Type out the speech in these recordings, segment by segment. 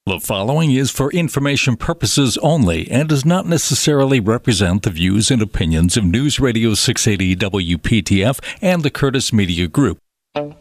The following is for information purposes only and does not necessarily represent the views and opinions of News Radio 680 WPTF and the Curtis Media Group. Making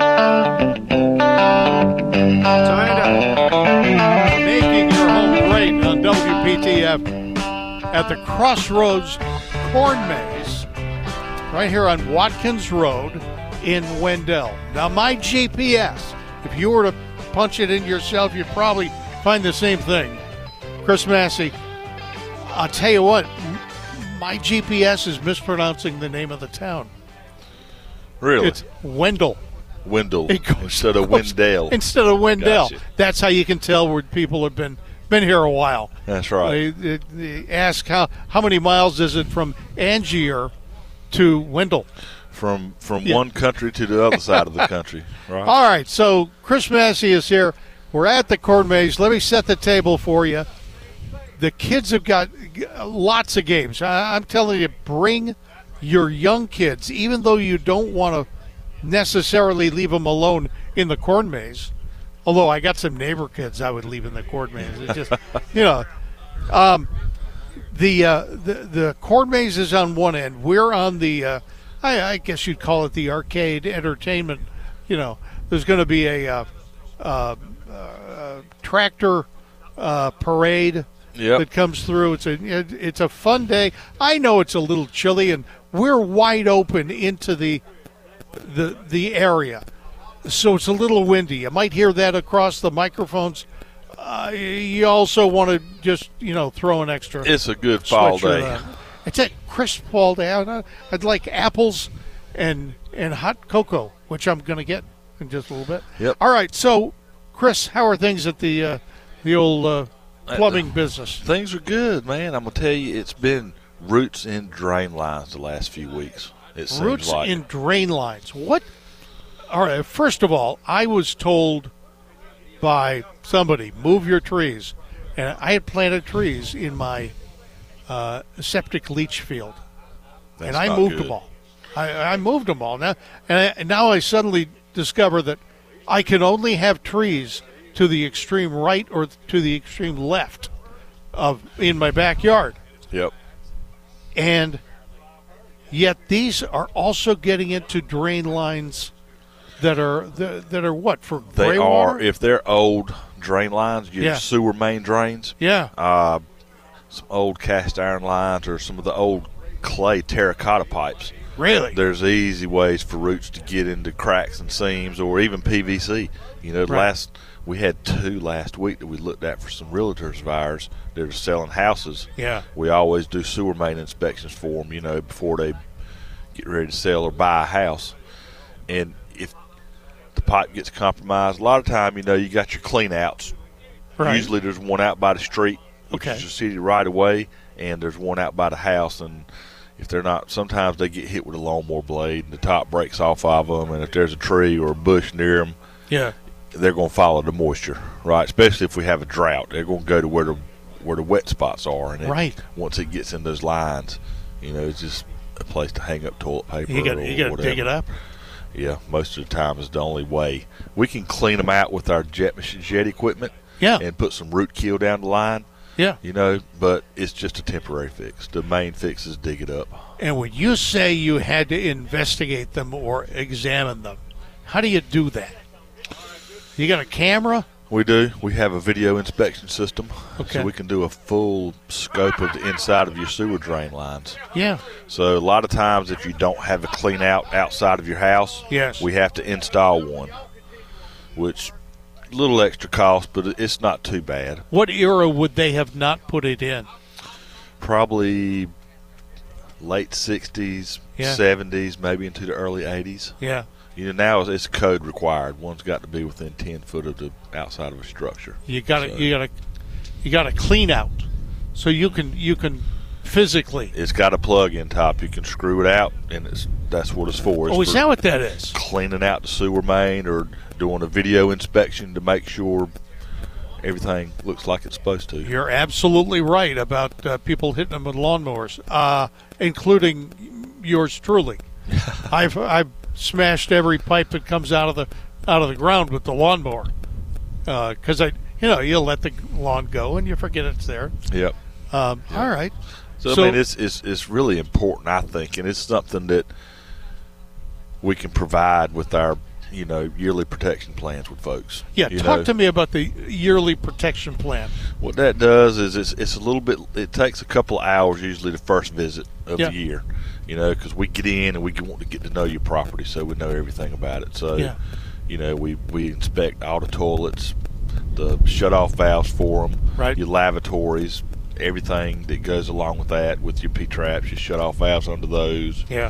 your home great on WPTF at the Crossroads Corn Maze, right here on Watkins Road in Wendell. Now, my GPS, if you were to punch it in yourself, you'd probably find the same thing. Chris Massey, I'll tell you what, my GPS is mispronouncing the name of the town. Really? It's Wendell. Wendell instead of Wendell. Instead of Wendell. Gotcha. That's how you can tell where people have been here a while. That's right. They ask how many miles is it from Angier to Wendell? From one country to the other side of the country. Right. All right, so Chris Massey is here. We're at the Corn Maze. Let me set the table for you. The kids have got lots of games. I'm telling you, bring your young kids, even though you don't want to necessarily leave them alone in the Corn Maze. Although I got some neighbor kids I would leave in the Corn Maze. It's just, the Corn Maze is on one end. We're on the, I guess you'd call it the arcade entertainment. You know, there's going to be a tractor parade that comes through. It's a fun day. I know it's a little chilly, and we're wide open into the area, so it's a little windy. You might hear that across the microphones. You also want to just throw an extra. It's a good fall day. It's a crisp fall day. I'd like apples and hot cocoa, which I'm going to get in just a little bit. Yep. All right, so Chris, how are things at the old plumbing business? Things are good, man. I'm gonna tell you, it's been roots in drain lines the last few weeks. It seems Roots like in drain lines. What? All right. First of all, I was told by somebody, move your trees, and I had planted trees in my septic leach field, and I moved them all. I moved them all now, and now I suddenly discover that I can only have trees to the extreme right or to the extreme left in my backyard. Yep. And yet these are also getting into drain lines that are what, for They gray are, water? if they're old drain lines, your sewer main drains. Yeah. Some old cast iron lines or some of the old clay terracotta pipes. Really? There's easy ways for roots to get into cracks and seams, or even PVC. Right. We had 2 last week that we looked at for some realtors of ours that are selling houses. Yeah. We always do sewer main inspections for them, before they get ready to sell or buy a house. And if the pipe gets compromised, a lot of time, you got your clean outs. Right. Usually there's one out by the street, which Okay. is the city right away, and there's one out by the house. And if they're not, sometimes they get hit with a lawnmower blade and the top breaks off of them. And if there's a tree or a bush near them, Yeah. they're going to follow the moisture, right? Especially if we have a drought, they're going to go to where the wet spots are. And Right. Once it gets in those lines, it's just a place to hang up toilet paper. You got or to whatever. dig it up. Yeah, most of the time is the only way. We can clean them out with our jet equipment. Yeah. And put some root kill down the line. Yeah. But it's just a temporary fix. The main fix is dig it up. And when you say you had to investigate them or examine them, how do you do that? You got a camera? We do. We have a video inspection system. Okay. So we can do a full scope of the inside of your sewer drain lines. Yeah. So a lot of times if you don't have a clean out outside of your house, Yes. we have to install one, which a little extra cost, but it's not too bad. What era would they have not put it in? Probably late 60s, Yeah. 70s, maybe into the early 80s. Yeah. Now it's code required. One's got to be within 10 foot of the outside of a structure. You got to clean out, so you can physically. It's got a plug in top. You can screw it out, and that's what it's for. Is that what that is? Cleaning out the sewer main or doing a video inspection to make sure everything looks like it's supposed to. You're absolutely right about people hitting them with lawnmowers, including yours truly. I've smashed every pipe that comes out of the ground with the lawnmower because you let the lawn go and you forget it's there. Yep. All right. So I mean, it's really important, I think, and it's something that we can provide with our yearly protection plans with folks. Yeah, talk to me about the yearly protection plan. What that does is it's a little bit. It takes a couple of hours usually the first visit of the year, because we get in and we want to get to know your property, so we know everything about it. So, we inspect all the toilets, the shut-off valves for them, right, your lavatories, everything that goes along with that, with your P-traps, your shut-off valves under those. Yeah.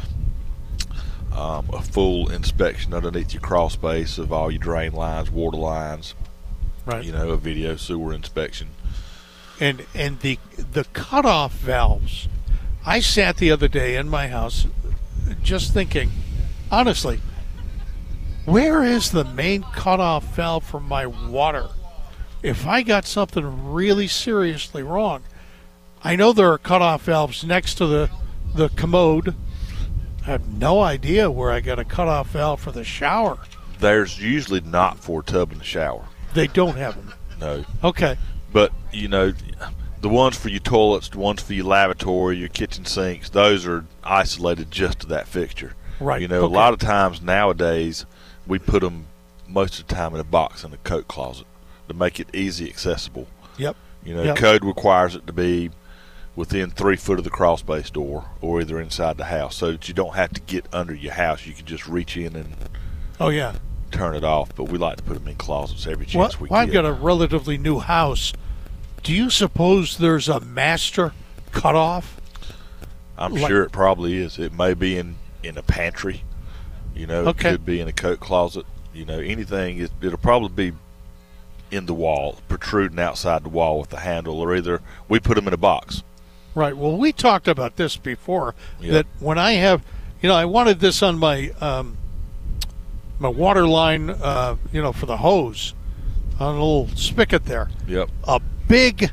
A full inspection underneath your crawl space of all your drain lines, water lines. Right. A video sewer inspection. And the cutoff valves. I sat the other day in my house just thinking, honestly, where is the main cutoff valve for my water? If I got something really seriously wrong, I know there are cutoff valves next to the commode. I have no idea where I got a cutoff valve for the shower. There's usually not for a tub in the shower. They don't have them. No. Okay. But, the ones for your toilets, the ones for your lavatory, your kitchen sinks, those are isolated just to that fixture. Right. A lot of times nowadays we put them most of the time in a box in a coat closet to make it easy accessible. Yep. Code requires it to be within 3 foot of the crawl space door or either inside the house, so that you don't have to get under your house. You can just reach in and turn it off. But we like to put them in closets every chance we get. I've got a relatively new house. Do you suppose there's a master cutoff? I'm sure it probably is. It may be in a pantry. It could be in a coat closet. Anything. It'll probably be in the wall, protruding outside the wall with the handle, or either we put them in a box. Right. Well, we talked about this before, that when I have, I wanted this on my my water line, for the hose, on a little spigot there. Yep. A big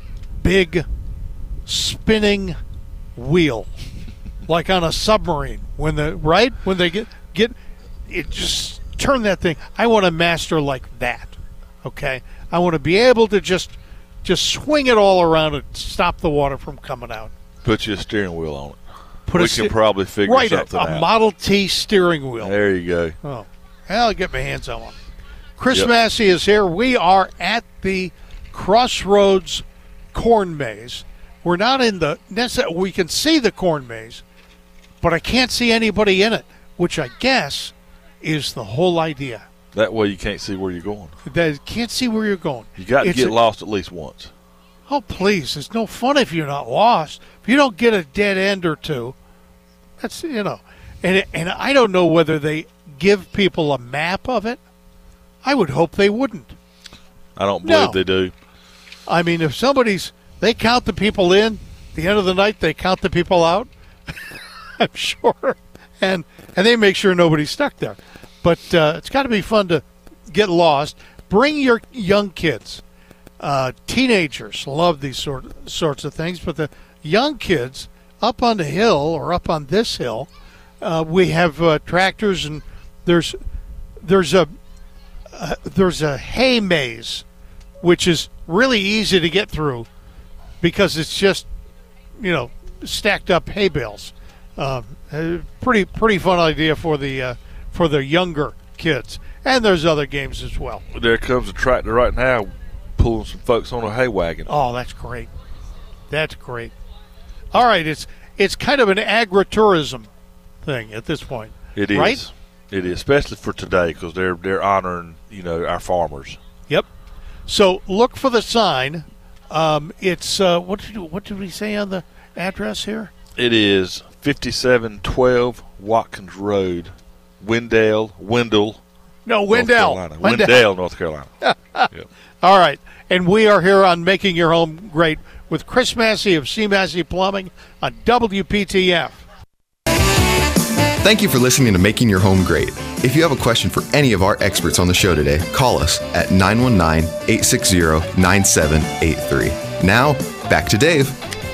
spinning wheel, like on a submarine. When they get it, just turn that thing. I want a master like that. Okay. I want to be able to just swing it all around and stop the water from coming out. Put you a steering wheel on it. We can probably figure something out. A Model T steering wheel. There you go. Oh, I'll get my hands on one. Chris Massey is here. We are at the Crossroads corn maze. We're not in the – we can see the corn maze, but I can't see anybody in it, which I guess is the whole idea. That way you can't see where you're going. Can't see where you're going. You got to get lost at least once. Oh, please. It's no fun if you're not lost. If you don't get a dead end or two, that's, And I don't know whether they give people a map of it. I would hope they wouldn't. I don't believe they do. I mean, if they count the people in, at the end of the night, they count the people out. I'm sure. And they make sure nobody's stuck there. But it's got to be fun to get lost. Bring your young kids. Teenagers love these sorts of things, but the young kids up on the hill or up on this hill, we have tractors, and there's a hay maze, which is really easy to get through because it's just stacked up hay bales. Pretty fun idea for the younger kids, and there's other games as well. There comes a tractor right now pulling some folks on a hay wagon. Oh, that's great. That's great. All right, it's kind of an agritourism thing at this point. It is. Right? It is, especially for today, because they're honoring our farmers. Yep. So look for the sign. It's what did we say on the address here? It is 5712 Watkins Road, Wendell, North Carolina. Yep. All right. And we are here on Making Your Home Great with Chris Massey of C. Massey Plumbing on WPTF. Thank you for listening to Making Your Home Great. If you have a question for any of our experts on the show today, call us at 919-860-9783. Now, back to Dave.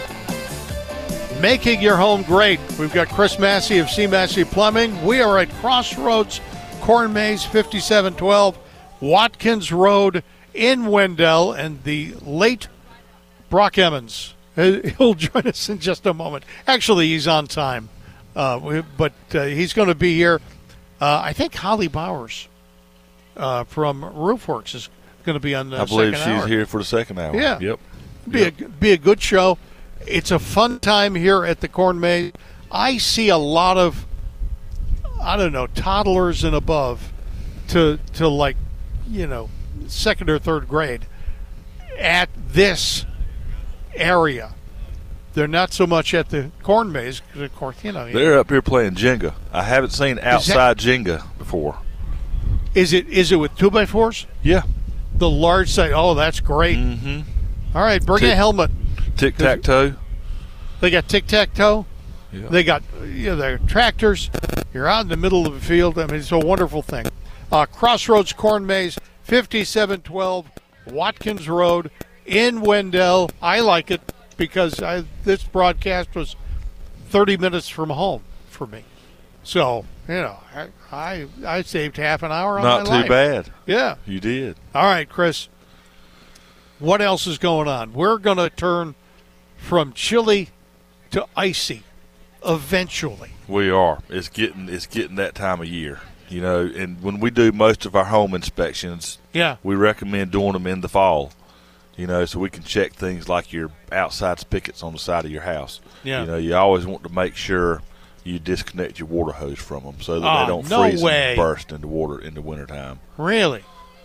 Making Your Home Great. We've got Chris Massey of C. Massey Plumbing. We are at Crossroads Corn Maze, 5712 Watkins Road in Wendell, and the late Brock Emmons. He'll join us in just a moment. Actually, he's on time, but he's going to be here. I think Holly Bowers from Roofworks is going to be on the second hour. I believe she's here for the second hour. Yeah. Yep. Be a good show. It's a fun time here at the Corn Maze. I see a lot of, toddlers and above to like, second or third grade at this area. They're not so much at the Corn Maze because, of course, they're up here playing Jenga. I haven't seen outside Jenga before. Is it with 2x4s? Yeah. The large side. Oh, that's great. Mm-hmm. All right, bring a helmet. Tic-tac-toe. They got tic-tac-toe. Yeah. They got their tractors. You're out in the middle of the field. I mean, it's a wonderful thing. Crossroads Corn Maze, 5712 Watkins Road in Wendell. I like it because this broadcast was 30 minutes from home for me. So, I saved half an hour on my life. Not too bad. Yeah. You did. All right, Chris. What else is going on? We're going to turn from chilly to icy eventually. We are. It's getting that time of year. And when we do most of our home inspections, we recommend doing them in the fall. So we can check things like your outside spigots on the side of your house. Yeah. You always want to make sure you disconnect your water hose from them so that they don't freeze and burst into water in the wintertime. Really?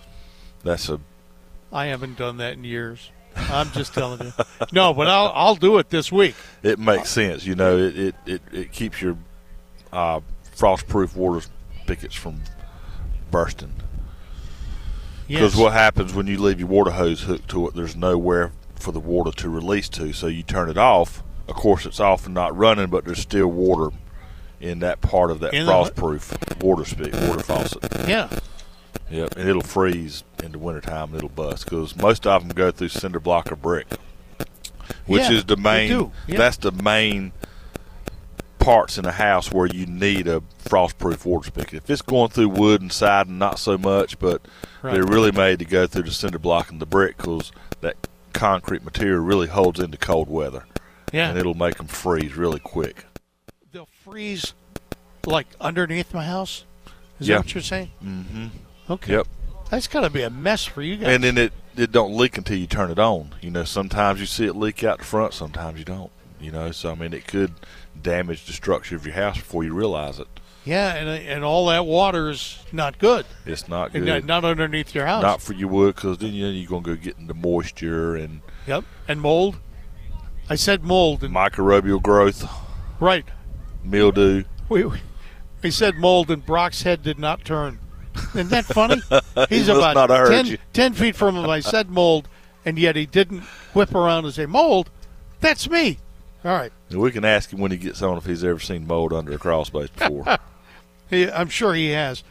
I haven't done that in years. I'm just telling you. No, but I'll do it this week. It makes sense. It keeps your frost-proof water spigots from bursting. Because what happens when you leave your water hose hooked to it, there's nowhere for the water to release to. So you turn it off. Of course, it's off and not running, but there's still water in that part of that frost-proof water faucet. Yeah. Yep, and it'll freeze in the wintertime and it'll bust because most of them go through cinder block or brick, which is the main. That's the main parts in the house where you need a frost-proof water spigot. If it's going through wood and siding, not so much, but they're really made to go through the cinder block and the brick because that concrete material really holds into cold weather. Yeah, and it'll make them freeze really quick. They'll freeze like underneath my house. Is that what you're saying? Mm-hmm. Okay. Yep. That's got to be a mess for you guys. And then it don't leak until you turn it on. Sometimes you see it leak out the front, sometimes you don't. So I mean, it could damage the structure of your house before you realize it. Yeah, and all that water is not good. It's not good. Not underneath your house. Not for your wood, because then you're going to go get into moisture and. Yep, and mold. I said mold. And microbial growth. Right. Mildew. We said mold, and Brock's head did not turn. Isn't that funny? He's about 10 feet from him. I said mold, and yet he didn't whip around and say, mold, that's me. All right. And we can ask him when he gets on if he's ever seen mold under a crawl space before. I'm sure he has.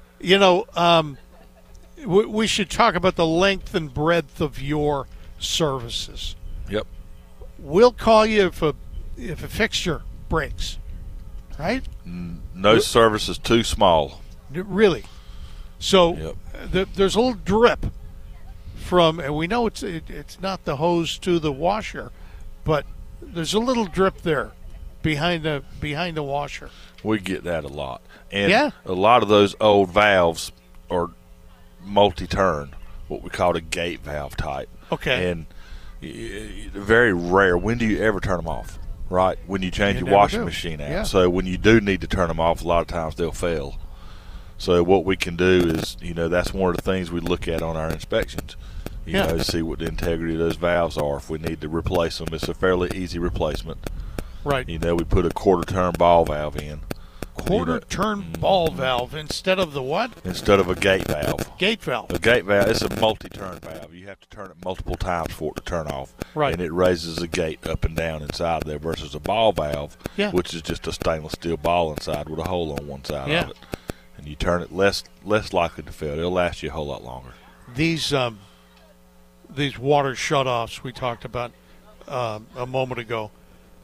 We should talk about the length and breadth of your services. Yep. We'll call you if a fixture breaks, right? No service is too small. Really? So there's a little drip from, and we know it's not the hose to the washer, but there's a little drip there behind the washer. We get that a lot, and a lot of those old valves are multi-turn, what we call a gate valve type. Okay. And very rare. When do you ever turn them off? Right, when you change your washing machine out. Yeah. So when you do need to turn them off, a lot of times they'll fail. So what we can do is, that's one of the things we look at on our inspections. You know, see what the integrity of those valves are. If we need to replace them, it's a fairly easy replacement. Right. We put a quarter-turn ball valve in. Quarter-turn ball valve instead of the what? Instead of a gate valve. Gate valve. A gate valve, it's a multi-turn valve. You have to turn it multiple times for it to turn off. Right. And it raises the gate up and down inside there versus a ball valve, which is just a stainless steel ball inside with a hole on one side of it. And you turn it less likely to fail. It'll last you a whole lot longer. These water shutoffs we talked about a moment ago,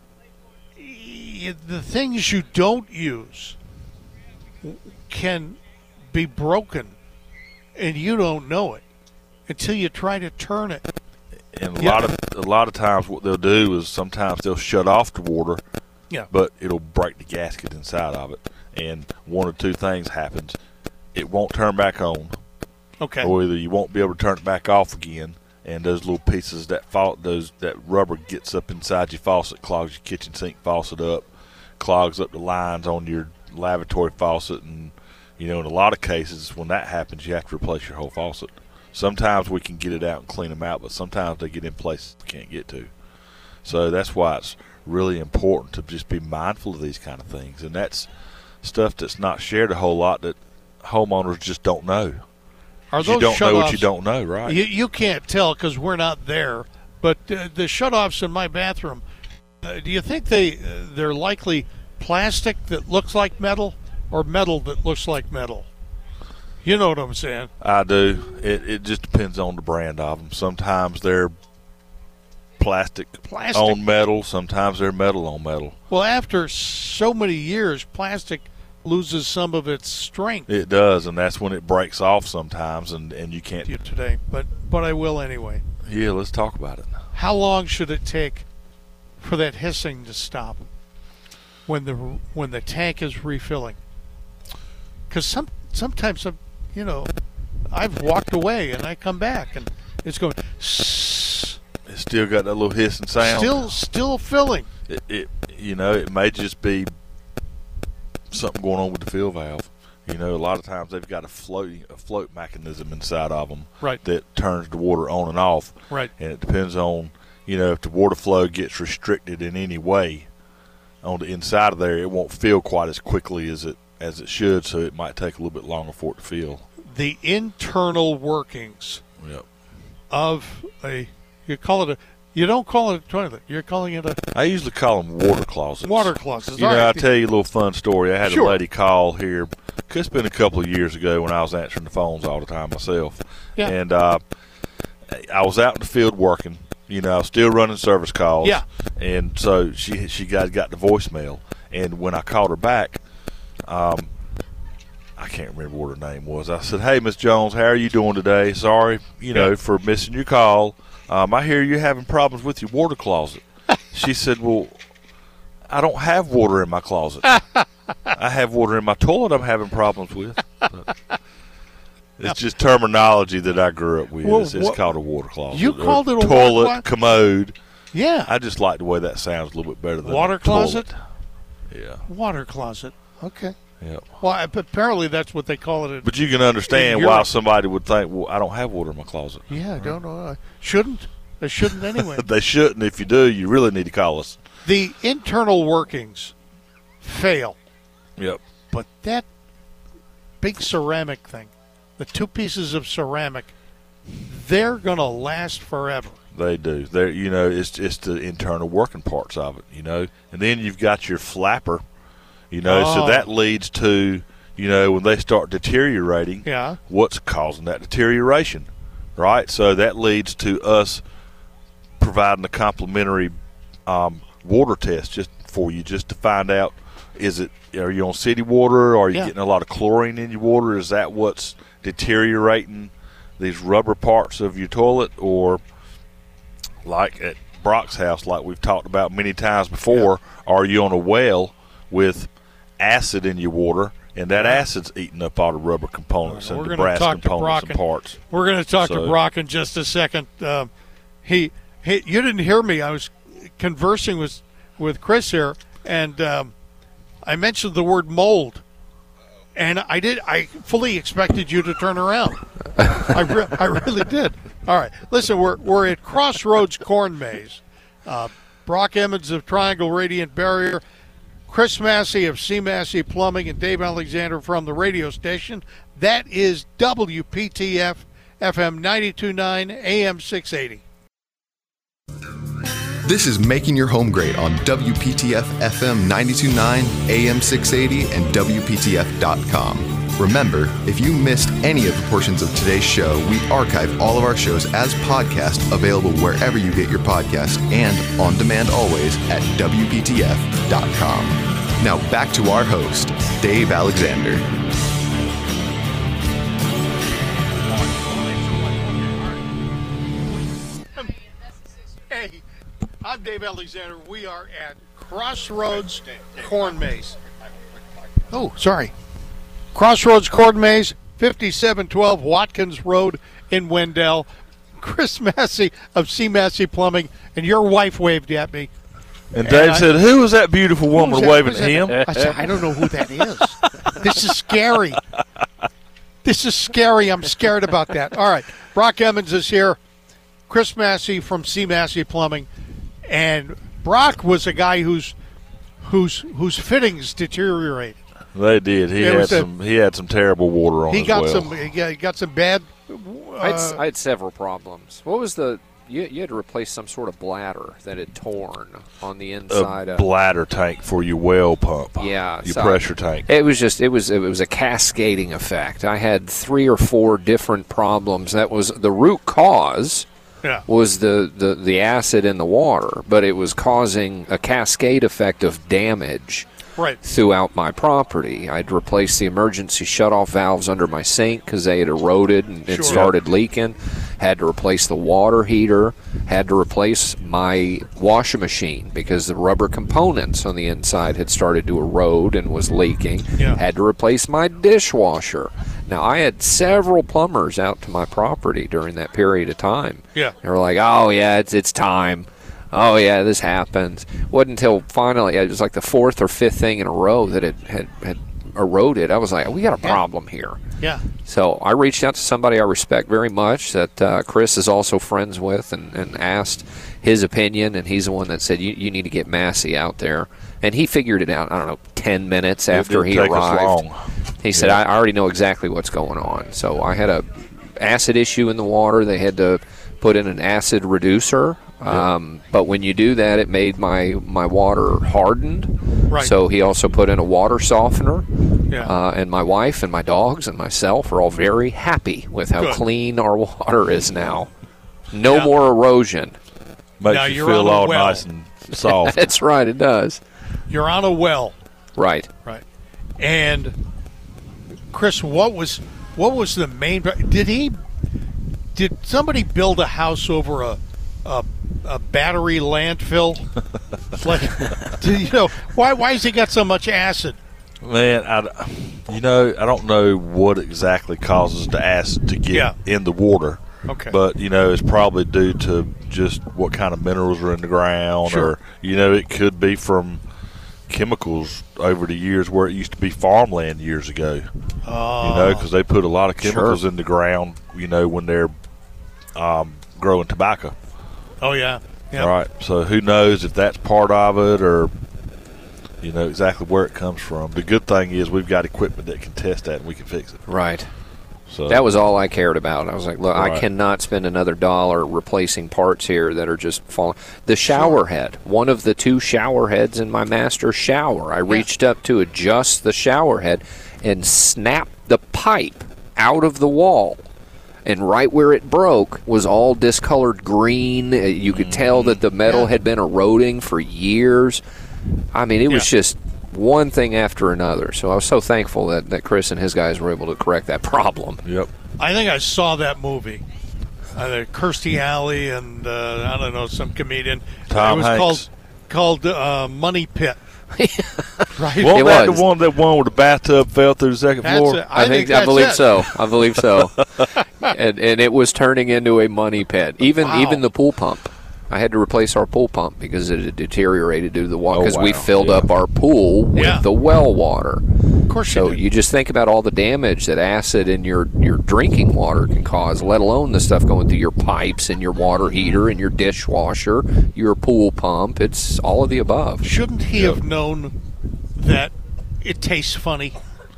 the things you don't use can be broken and you don't know it. until you try to turn it. And a lot of times what they'll do is sometimes they'll shut off the water, but it'll break the gasket inside of it. And one or two things happens. It won't turn back on. Okay. Or either you won't be able to turn it back off again, and those little pieces that rubber gets up inside your faucet, clogs your kitchen sink faucet up, clogs up the lines on your lavatory faucet, and in a lot of cases when that happens, you have to replace your whole faucet. Sometimes we can get it out and clean them out, but sometimes they get in places we can't get to. So that's why it's really important to just be mindful of these kind of things, and that's stuff that's not shared a whole lot that homeowners just don't know. Are those you don't know what you shutoffs- don't know, right? You can't tell because we're not there, but the shutoffs in my bathroom, do you think they're likely plastic that looks like metal or metal that looks like metal? You know what I'm saying? I do. It just depends on the brand of them. Sometimes they're plastic on metal. Sometimes they're metal on metal. Well, after so many years, plastic loses some of its strength. It does, and that's when it breaks off sometimes, and you can't. Today, but I will anyway. Yeah, let's talk about it. How long should it take for that hissing to stop when the tank is refilling? Because sometimes I've walked away and I come back and it's going. It's still got that little hissing sound. Still filling. It may just be something going on with the fill valve. A lot of times they've got a float mechanism inside of them that turns the water on and off. Right. And it depends on, if the water flow gets restricted in any way on the inside of there, it won't fill quite as quickly as it should, so it might take a little bit longer for it to fill. The internal workings of you don't call it a toilet. You're calling it I usually call them water closets. Water closets. I'll tell you a little fun story. I had a lady call here. It's been a couple of years ago when I was answering the phones all the time myself. Yeah. And I was out in the field working. I was still running service calls. Yeah. And so she got the voicemail. And when I called her back, I can't remember what her name was. I said, "Hey, Miss Jones, how are you doing today? Sorry, for missing your call. I hear you're having problems with your water closet." She said, "Well, I don't have water in my closet. I have water in my toilet I'm having problems with." It's just terminology that I grew up with. Well, it's called a water closet. You called it a toilet, water commode. Yeah. I just like the way that sounds a little bit better than water closet. Yeah. Water closet. Okay. Yeah. Well, apparently that's what they call it. But you can understand why somebody would think, "Well, I don't have water in my closet." Yeah, I don't know. Shouldn't. They shouldn't anyway. They shouldn't. If you do, you really need to call us. The internal workings fail. Yep. But that big ceramic thing, the two pieces of ceramic, they're going to last forever. They do. It's the internal working parts of it, And then you've got your flapper, so that leads to, when they start deteriorating, what's causing that deterioration, right? So that leads to us providing a complimentary water test just to find out, are you on city water? Are you getting a lot of chlorine in your water? Is that what's deteriorating these rubber parts of your toilet? Or like at Brock's house, like we've talked about many times before, are you on a well with acid in your water, and that acid's eating up all the rubber components and the brass components and parts? We're going to talk to Brock in just a second. You didn't hear me. I was conversing with Chris here, and I mentioned the word mold, and I fully expected you to turn around. I really did. All right, listen, we're at Crossroads Corn Maze. Brock Emmons of Triangle Radiant Barrier, Chris Massey of C. Massey Plumbing, and Dave Alexander from the radio station. That is WPTF FM 92.9 AM 680. This is Making Your Home Great on WPTF FM 92.9 AM 680 and WPTF.com. Remember, if you missed any of the portions of today's show, we archive all of our shows as podcasts available wherever you get your podcast and on demand always at WPTF.com. Now back to our host, Dave Alexander. Hey, I'm Dave Alexander. We are at Crossroads Corn Maze. Oh, sorry. Crossroads Corn Maze, 5712 Watkins Road in Wendell. Chris Massey of C. Massey Plumbing, and your wife waved at me. And Dave said, who was that beautiful woman waving at him? I said, I don't know who that is. This is scary. This is scary. I'm scared about that. All right. Brock Emmons is here. Chris Massey from C. Massey Plumbing. And Brock was a guy whose fittings deteriorated. They did. He had some terrible water on his well. He got some bad. I had several problems. What was you had to replace some sort of bladder that had torn on the inside. A bladder tank for your well pump. Yeah, your pressure tank. It was a cascading effect. I had 3 or 4 different problems. That was the root cause. Yeah. Was the acid in the water, but it was causing a cascade effect of damage throughout my property. I'd replaced the emergency shutoff valves under my sink because they had eroded and it started leaking. Had to replace the water heater. Had to replace my washing machine because the rubber components on the inside had started to erode and was leaking. Yeah. Had to replace my dishwasher. Now, I had several plumbers out to my property during that period of time. Yeah. They were like, oh, yeah, it's time. Oh, yeah, this happens. It wasn't until finally, it was like the 4th or 5th thing in a row that it had eroded. I was like, we got a problem here. Yeah. So I reached out to somebody I respect very much that Chris is also friends with and asked his opinion, and he's the one that said, you need to get Massey out there. And he figured it out, 10 minutes after he arrived. He said, I already know exactly what's going on. So I had a acid issue in the water. They had to put in an acid reducer. But when you do that, it made my water hardened. Right. So he also put in a water softener. Yeah. And my wife and my dogs and myself are all very happy with how clean our water is now. No more erosion. Makes you feel all nice and soft. That's right, it does. You're on a well. Right. Right. And Chris, what was the main? Did somebody build a house over a battery landfill? Why has he got so much acid? Man, I don't know what exactly causes the acid to get in the water. Okay. But, it's probably due to just what kind of minerals are in the ground. Sure. Or, it could be from chemicals over the years where it used to be farmland years ago. Oh. Because they put a lot of chemicals in the ground, when they're growing tobacco. Oh, yeah. Yep. All right. So who knows if that's part of it or, exactly where it comes from. The good thing is we've got equipment that can test that and we can fix it. Right. So that was all I cared about. I was like, look, I cannot spend another $1 replacing parts here that are just falling. The shower head, one of the 2 shower heads in my master shower, I reached up to adjust the shower head and snapped the pipe out of the wall. And right where it broke was all discolored green. You could tell that the metal had been eroding for years. I mean, it was just one thing after another. So I was so thankful that Chris and his guys were able to correct that problem. Yep. I think I saw that movie. Kirstie Alley and, some comedian. Tom Hanks. It was called Money Pit. Right? Wasn't that the one where the bathtub fell through the second floor? I believe so. I believe so. and it was turning into a money pit. Even the pool pump. I had to replace our pool pump because it had deteriorated due to the water. Because we filled up our pool with the well water. Of course. So you just think about all the damage that acid in your drinking water can cause, let alone the stuff going through your pipes and your water heater and your dishwasher, your pool pump. It's all of the above. Shouldn't he have known that it tastes funny?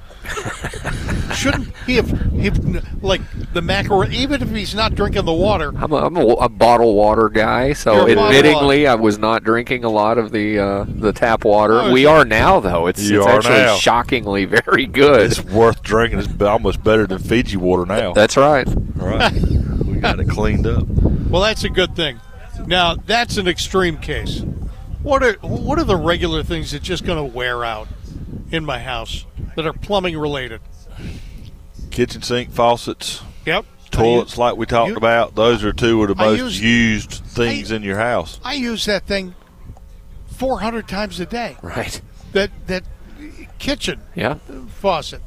Shouldn't he have like the macaroni? Even if he's not drinking the water, I'm a bottled water guy, so admittingly, I was not drinking a lot of the tap water. Oh, we are now, though. It's actually shockingly very good. It's worth drinking. It's almost better than Fiji water now. That's right. All right, we got it cleaned up. Well, that's a good thing. Now that's an extreme case. What are the regular things that's just going to wear out in my house that are plumbing related? Kitchen sink faucets. Yep. Toilets, like we talked about, those are two of the most used things in your house. I use that thing 400 times a day. Right. That kitchen faucet.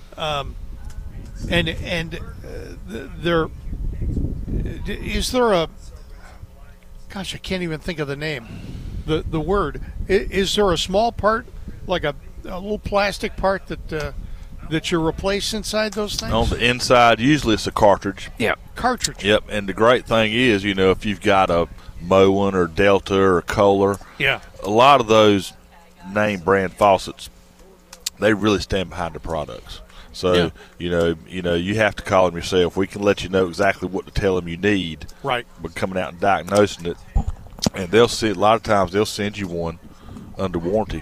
Is there a, gosh, I can't even think of the name, the word. Is there a small part, like a little plastic part that you replace inside those things? On the inside, usually it's a cartridge. Yep. Cartridge. Yep, and the great thing is, if you've got a Moen or Delta or Kohler, a lot of those name brand faucets, they really stand behind the products. So, you have to call them yourself. We can let you know exactly what to tell them you need. Right. But coming out and diagnosing it, and a lot of times they'll send you one under warranty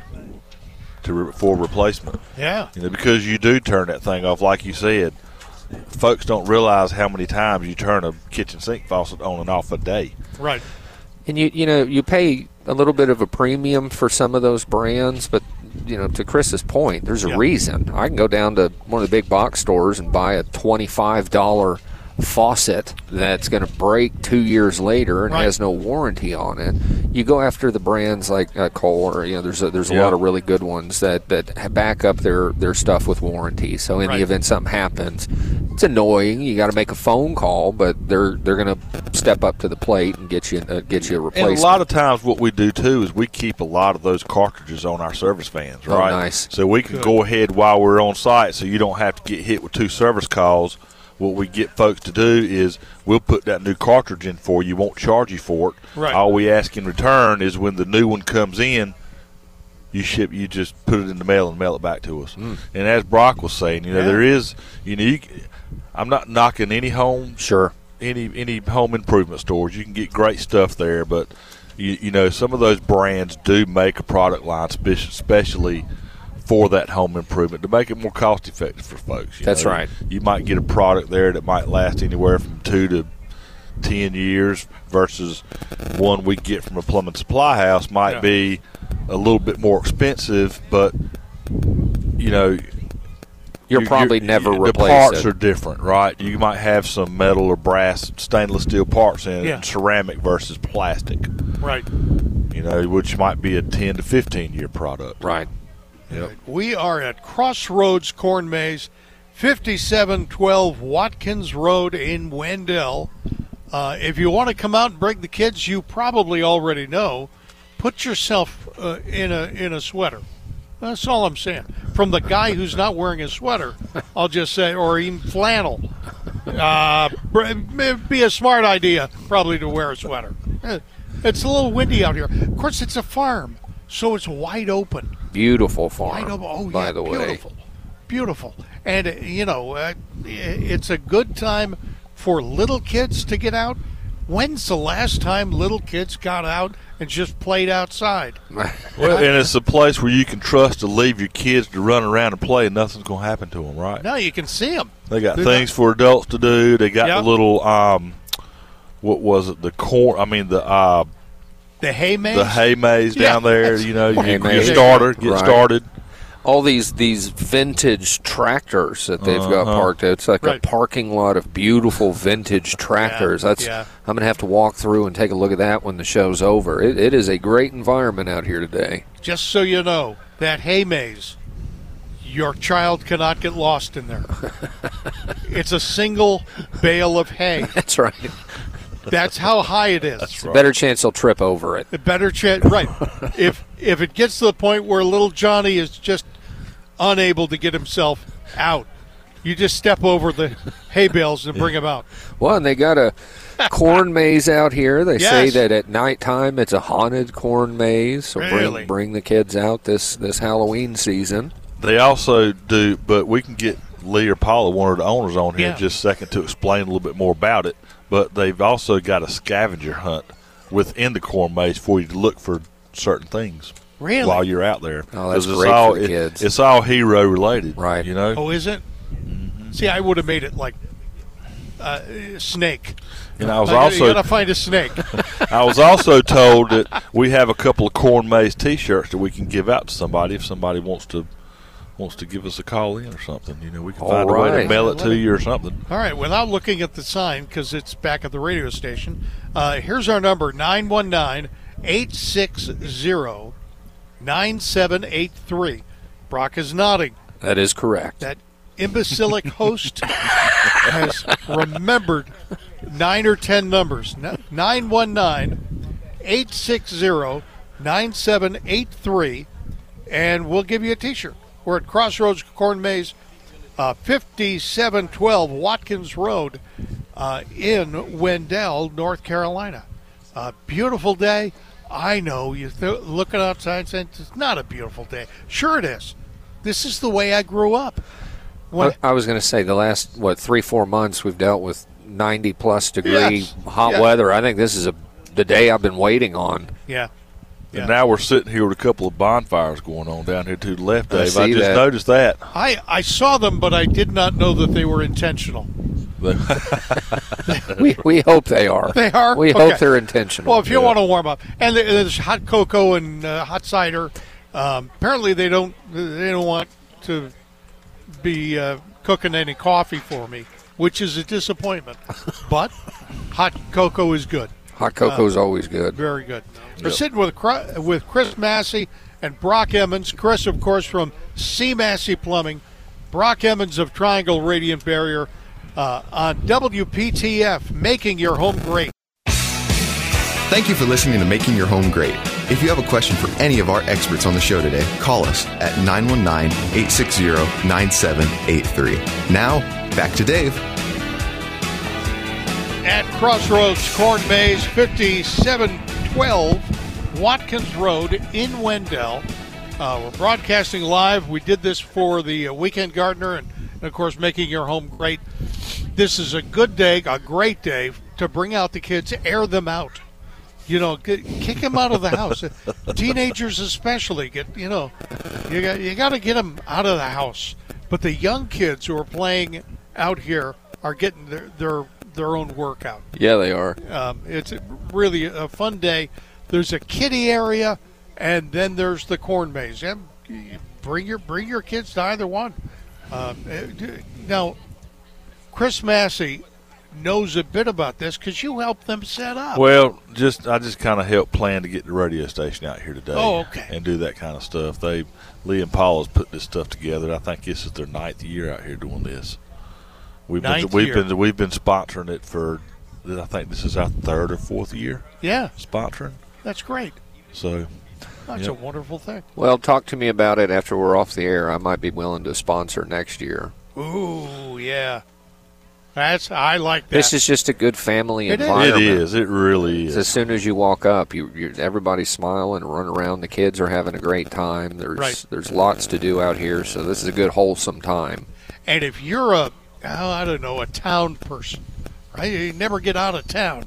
for replacement. Yeah. Because you do turn that thing off, like you said. Folks don't realize how many times you turn a kitchen sink faucet on and off a day. Right. And you pay a little bit of a premium for some of those brands, but to Chris's point, there's a reason. I can go down to one of the big box stores and buy a $25 faucet that's going to break 2 years later and has no warranty on it. You go after the brands like Kohler. There's a lot of really good ones that back up their stuff with warranty. So in the event something happens, it's annoying. You got to make a phone call, but they're going to step up to the plate and get you a replacement. And a lot of times, what we do too is we keep a lot of those cartridges on our service vans, right? Oh, nice. So we can go ahead while we're on site, so you don't have to get hit with 2 service calls. What we get folks to do is we'll put that new cartridge in for you, won't charge you for it. Right. All we ask in return is when the new one comes in, you just put it in the mail and mail it back to us. And as Brock was saying, there is, I'm not knocking any home, any home improvement stores. You can get great stuff there, but some of those brands do make a product line especially for that home improvement to make it more cost effective for folks. That's right. You might get a product there that might last anywhere from 2 to 10 years versus one we get from a plumbing supply house might be a little bit more expensive, but you'll probably never replace it. The parts are different, right? You might have some metal or brass, stainless steel parts in it, ceramic versus plastic. Right. Which might be a 10 to 15 year product. Right. Yep. We are at Crossroads Corn Maze, 5712 Watkins Road in Wendell. If you want to come out and bring the kids, you probably already know, put yourself in a sweater. That's all I'm saying. From the guy who's not wearing a sweater, I'll just say, or even flannel. It'd be a smart idea probably to wear a sweater. It's a little windy out here. Of course, it's a farm, so it's wide open. Beautiful farm, wide open. Oh, by the way. Beautiful. And, it's a good time for little kids to get out. When's the last time little kids got out and just played outside? Well, and it's a place where you can trust to leave your kids to run around and play, and nothing's going to happen to them, right? No, you can see them. They got things for adults to do. They got the little, what was it? The corn. I mean the hay maze. The hay maze down there. You get Right. started. All these vintage tractors that they've got parked out. It's like a parking lot of beautiful vintage tractors. I'm going to have to walk through and take a look at that when the show's over. It is a great environment out here today. Just so you know, that hay maze, your child cannot get lost in there. It's a single bale of hay. That's right. That's how high it is. That's right. Better chance they'll trip over it. A better chance, right. If it gets to the point where little Johnny is just unable to get himself out, you just step over the hay bales and bring him out. Well, and they got a corn maze out here. They say that at nighttime it's a haunted corn maze. So really? bring the kids out this Halloween season. They also do, but we can get Lee or Paula, one of the owners, on here in just a second to explain a little bit more about it. But they've also got a scavenger hunt within the corn maze for you to look for certain things while you're out there. Oh, that's great for the kids. It's all hero related, right? Oh, is it? Mm-hmm. See, I would have made it like snake. And I was also you gotta find a snake. I was also told that we have a couple of corn maze T-shirts that we can give out to somebody if somebody wants to wants to give us a call in or something, we can find a way to mail it to you or something. All right, without looking at the sign, because it's back at the radio station, here's our number, 919-860-9783. Brock is nodding. That is correct. That imbecilic host has remembered 9 or 10 numbers. 919-860-9783, and we'll give you a T-shirt. We're at Crossroads Corn Maze, 5712 Watkins Road in Wendell, North Carolina. Beautiful day. I know you're looking outside saying it's not a beautiful day. Sure it is. This is the way I grew up. I was going to say the last 3-4 months we've dealt with 90-plus degree hot weather. I think this is the day I've been waiting on. Yeah. And now we're sitting here with a couple of bonfires going on down here to the left, Dave. I just noticed that. I saw them, but I did not know that they were intentional. we hope they are. They are? We hope they're intentional. Well, if you want to warm up. And there's hot cocoa and hot cider. Apparently they don't want to be cooking any coffee for me, which is a disappointment. But hot cocoa is good. Hot cocoa is always good. Very good. We're sitting with Chris Massey and Brock Emmons. Chris, of course, from C. Massey Plumbing. Brock Emmons of Triangle Radiant Barrier on WPTF, Making Your Home Great. Thank you for listening to Making Your Home Great. If you have a question for any of our experts on the show today, call us at 919-860-9783. Now, back to Dave. At Crossroads Corn Maze, 5712 Watkins Road in Wendell. We're broadcasting live. We did this for the Weekend Gardener and, of course, Making Your Home Great. This is a good day, a great day to bring out the kids, air them out. Kick them out of the house. Teenagers especially, you got to get them out of the house. But the young kids who are playing out here are getting their own workout. Yeah, they are. It's really a fun day. There's a kiddie area, and then there's the corn maze. And bring your kids to either one. Now, Chris Massey knows a bit about this because you helped them set up. Well, I just kind of helped plan to get the radio station out here today. Oh, okay. And do that kind of stuff. Lee and Paula's put this stuff together. I think this is their 9th year out here doing this. We've been sponsoring it for, I think this is our 3rd or 4th year. Yeah, sponsoring. That's great. So that's a wonderful thing. Well, talk to me about it after we're off the air. I might be willing to sponsor next year. Ooh, yeah. I like that. This is just a good family environment. It is. It really is. As soon as you walk up, everybody's smiling and running around. The kids are having a great time. There's lots to do out here, so this is a good, wholesome time. And if you're a town person, right? You never get out of town.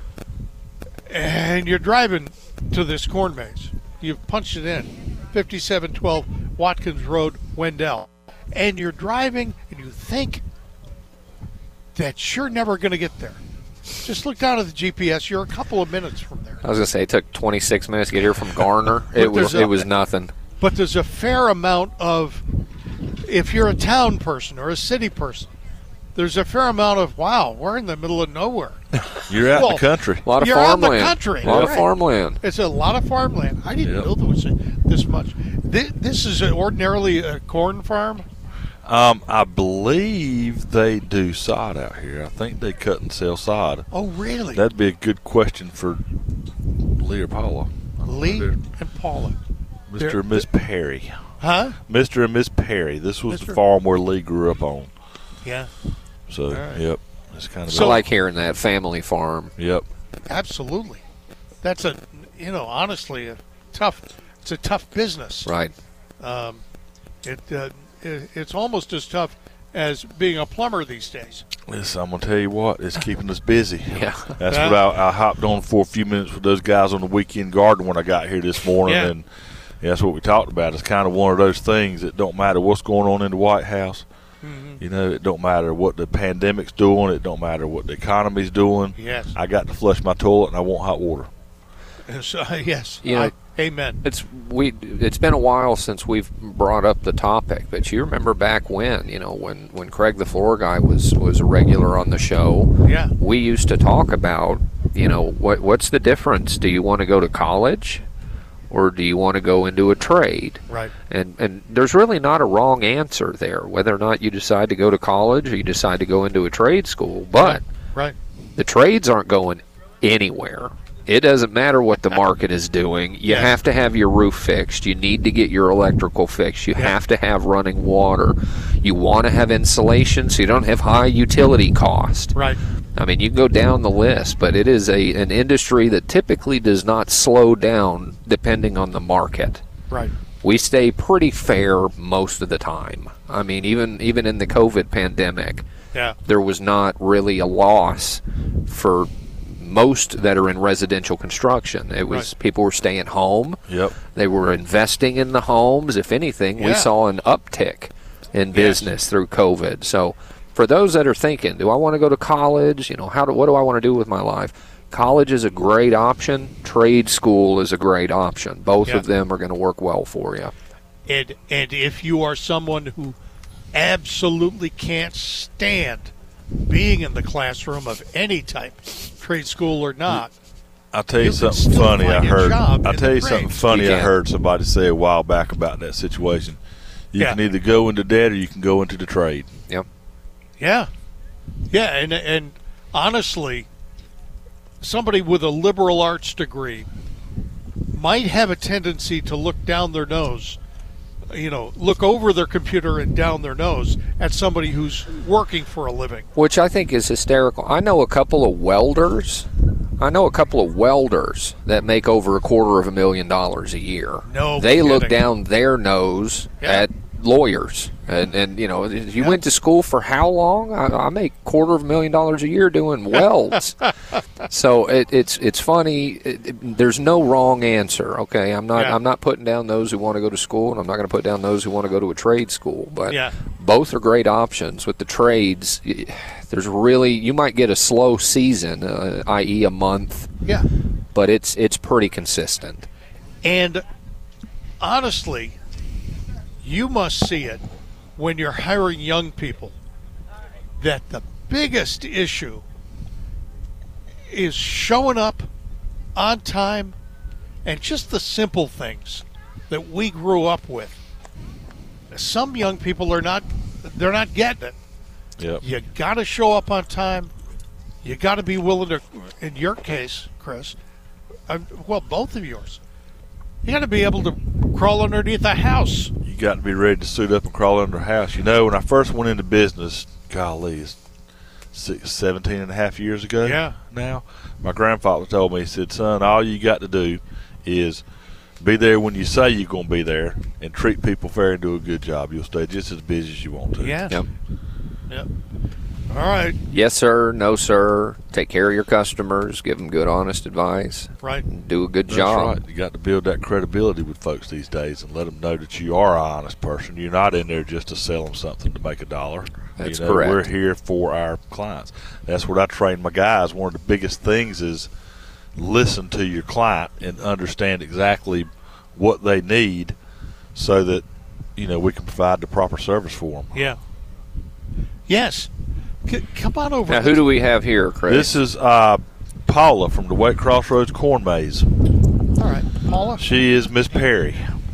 And you're driving to this corn maze. You've punched it in, 5712 Watkins Road, Wendell. And you're driving and you think that you're never going to get there. Just look down at the GPS. You're a couple of minutes from there. I was going to say it took 26 minutes to get here from Garner. It was nothing. But there's a fair amount of, if you're a town person or a city person, there's a fair amount of, wow, we're in the middle of nowhere. You're out in the country. A lot of farmland. Out in the country. A lot of farmland. It's a lot of farmland. I didn't know there was this much. This is ordinarily a corn farm? I believe they do sod out here. I think they cut and sell sod. Oh, really? That'd be a good question for Lee or Paula. Lee and Paula. Mr. and Miss Perry. Huh? Mr. and Miss Perry. This was the farm where Lee grew up on. Yeah. So, yep. It's kind of I like hearing that family farm. Yep. Absolutely. That's honestly it's a tough business. Right. It's almost as tough as being a plumber these days. Listen, I'm going to tell you what, it's keeping us busy. Yeah. That's what I hopped on for a few minutes with those guys on the Weekend Garden when I got here this morning, and that's what we talked about. It's kind of one of those things that don't matter what's going on in the White House. Mm-hmm. It don't matter what the pandemic's doing. It don't matter what the economy's doing. Yes. I got to flush my toilet, and I want hot water. So, yes. Amen. It's been a while since we've brought up the topic, but you remember back when, when Craig the Floor Guy was a regular on the show. Yeah. We used to talk about, what's the difference? Do you want to go to college, or do you want to go into a trade? Right. And there's really not a wrong answer there, whether or not you decide to go to college or you decide to go into a trade school. But right. The trades aren't going anywhere. It doesn't matter what the market is doing. You have to have your roof fixed. You need to get your electrical fixed. You have to have running water. You want to have insulation so you don't have high utility cost. Right. I mean, you can go down the list, but it is an industry that typically does not slow down depending on the market. Right. We stay pretty fair most of the time. I mean, even in the COVID pandemic, there was not really a loss for most that are in residential construction. It was people were staying home. Yep. They were investing in the homes. If anything, we saw an uptick in business through COVID. So for those that are thinking, do I want to go to college? What do I want to do with my life? College is a great option. Trade school is a great option. Both of them are going to work well for you. And if you are someone who absolutely can't stand being in the classroom of any type, trade school or not, I'll tell you something funny I heard. I heard somebody say a while back about that situation. You can either go into debt or you can go into the trade. Yep. Yeah. Yeah, and honestly, somebody with a liberal arts degree might have a tendency to look down their nose, look over their computer and down their nose at somebody who's working for a living. Which I think is hysterical. I know a couple of welders that make over $250,000 a year. No They kidding. look down their nose at lawyers. And you went to school for how long? I make $250,000 a year doing welds. So it's funny. There's no wrong answer. Okay, I'm not putting down those who want to go to school, and I'm not going to put down those who want to go to a trade school. But both are great options. With the trades, you might get a slow season, i.e. a month. Yeah. But it's pretty consistent. And honestly, you must see it when you're hiring young people, that the biggest issue is showing up on time and just the simple things that we grew up with. Some young people they're not getting it. Yep. You got to show up on time. You got to be willing to, in your case, Chris, both of yours, you got to be able to crawl underneath a house. You got to be ready to suit up and crawl under a house. When I first went into business, golly, it's 17 and a half years ago now, my grandfather told me, he said, son, all you got to do is be there when you say you're going to be there and treat people fair and do a good job. You'll stay just as busy as you want to. Yeah. Yep. All right. Yes, sir. No, sir. Take care of your customers. Give them good, honest advice. Right. Do a good That's job. Right. You got to build that credibility with folks these days and let them know that you are an honest person. You're not in there just to sell them something to make a dollar. That's correct. We're here for our clients. That's what I train my guys. One of the biggest things is listen to your client and understand exactly what they need so that, we can provide the proper service for them. Yeah. Yes. Come on over. Now, who do we have here, Chris? This is Paula from the Wake Crossroads Corn Maze. All right, Paula. She is Miss Perry.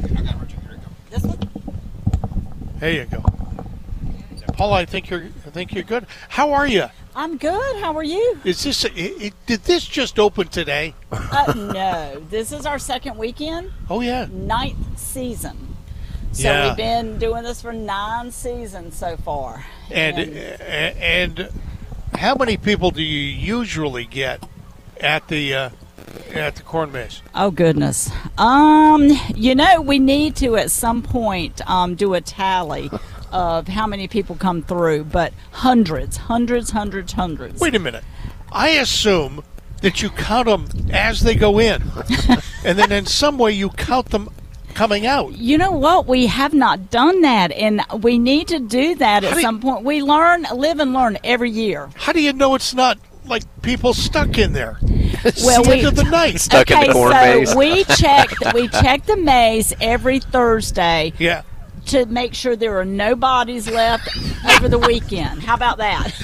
There you go. Paula, I think you're good. How are you? I'm good. How are you? Is this did this just open today? No, this is our second weekend. Oh yeah, 9th season. So we've been doing this for 9 seasons so far. And how many people do you usually get at the corn maze? Oh goodness. We need to at some point do a tally of how many people come through, but hundreds. Wait a minute. I assume that you count them as they go in, and then in some way you count them coming out. You know what? We have not done that, and we need to do that at some point. We live and learn every year. How do you know it's not like people stuck in there? Well, the end of the night. Stuck in the corn maze. So we check the maze every Thursday. Yeah. To make sure there are no bodies left over the weekend. How about that?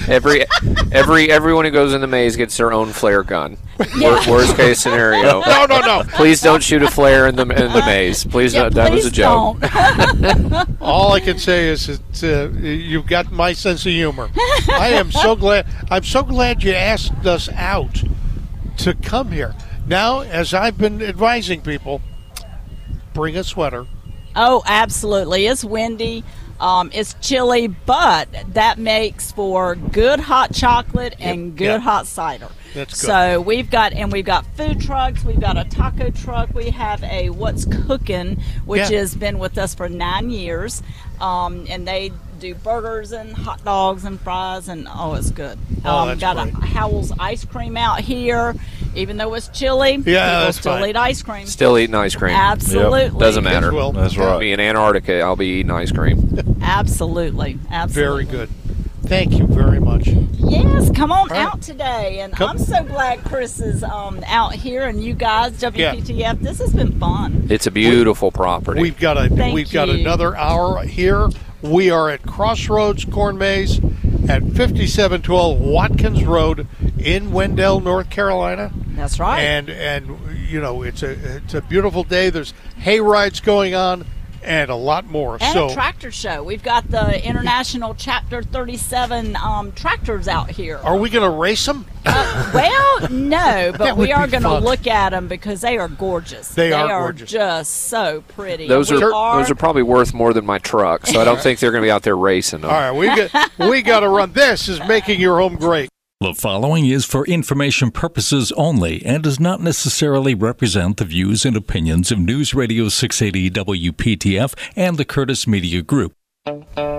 Everyone who goes in the maze gets their own flare gun. Yeah. Worst case scenario. No. Please don't shoot a flare in the maze. Please, Yeah, that was a joke. Don't. All I can say is you've got my sense of humor. I am so glad. I'm so glad you asked us out to come here. Now, as I've been advising people, bring a sweater. Oh, absolutely. It's windy. It's chilly, but that makes for good hot chocolate and good hot cider. That's good. So we've got food trucks. We've got a taco truck. We have a What's Cooking, which has been with us for 9 years, and they do burgers and hot dogs and fries, and it's good. That's got great. a Howell's ice cream out here, even though it's chilly. Yeah, people that's still fine. eat ice cream. Still eating ice cream. Absolutely. Doesn't matter. Well, That's I'll right. be in Antarctica. I'll be eating ice cream. Absolutely. Very good. Thank you very much. Yes, come on Right. out today, and Come- I'm so glad Chris is out here, and you guys, WPTF. This has been fun. It's a beautiful property. We've got Thank you. another hour here. We are at Crossroads Corn Maze at 5712 Watkins Road in Wendell, North Carolina. That's right. And you know, it's a beautiful day. There's hay rides going on and a lot more. And so a tractor show. We've got the International Chapter 37 tractors out here. are we going to race them? Well, no, That but would we are be going to fun. look at them because they are gorgeous. They are gorgeous. Just so pretty. those And are probably worth more than my truck, so I don't think they're going to be out there racing them. All right, we got to run. This is making your home great. The following is for information purposes only and does not necessarily represent the views and opinions of News Radio 680 WPTF and the Curtis Media Group. I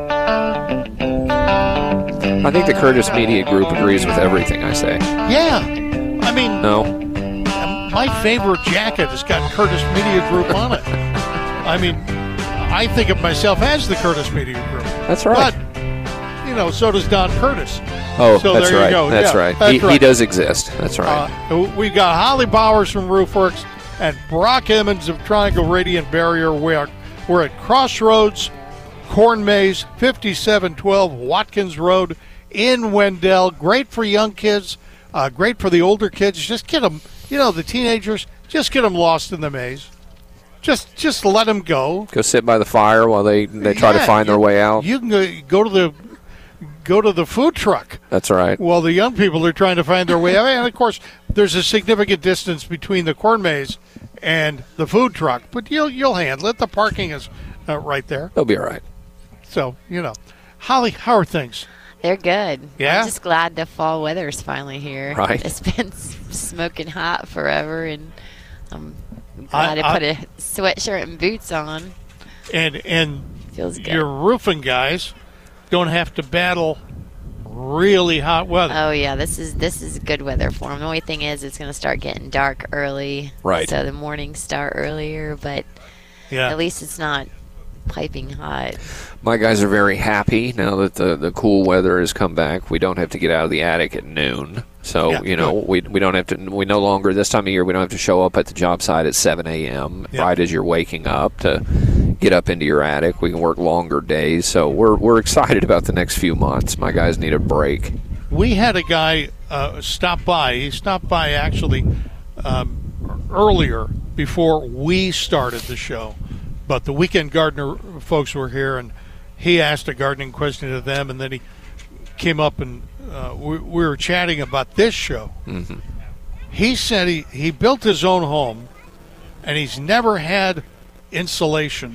think the Curtis Media Group agrees with everything I say. Yeah, I mean, No? my favorite jacket has got Curtis Media Group on it. I mean, I think of myself as the Curtis Media Group. That's right. But, you know, so does Don Curtis. Oh, So that's there you right. go. That's Yeah, right. that's He right. does exist. That's right. We've got Holly Bowers from Roofworks and Brock Emmons of Triangle Radiant Barrier. We're at Crossroads Corn Maze, 5712 Watkins Road in Wendell. Great for young kids, great for the older kids. Just get them, you know, the teenagers, just get them lost in the maze. Just let them go. Go sit by the fire while they try to Yeah, find their way out. You can go to the food truck. That's right. Well, the young people are trying to find their way out. And, of course, there's a significant distance between the corn maze and the food truck. But you'll handle it. The parking is right there. They'll be all right. So, you know. Holly, how are things? They're good. Yeah? I'm just glad the fall weather's finally here. Right. It's been smoking hot forever, and I'm glad I- to put a sweatshirt and boots on. And Feels good. your roofing guys don't have to battle really hot weather. Oh yeah, this is good weather for them. The only thing is, it's going to start getting dark early. Right. So the mornings start earlier, but Yeah. at least it's not piping hot. My guys are very happy now that the cool weather has come back. We don't have to get out of the attic at noon. So, Yeah, you know, we don't have to, we no longer, this time of year, we don't have to show up at the job site at 7 a.m. Yeah. right as you're waking up to get up into your attic. We can work longer days. So we're excited about the next few months. My guys need a break. We had a guy stop by. He stopped by actually earlier before we started the show. But the Weekend Gardener folks were here, and he asked a gardening question to them, and then he came up and we were chatting about this show. Mm-hmm. He said he built his own home, and he's never had insulation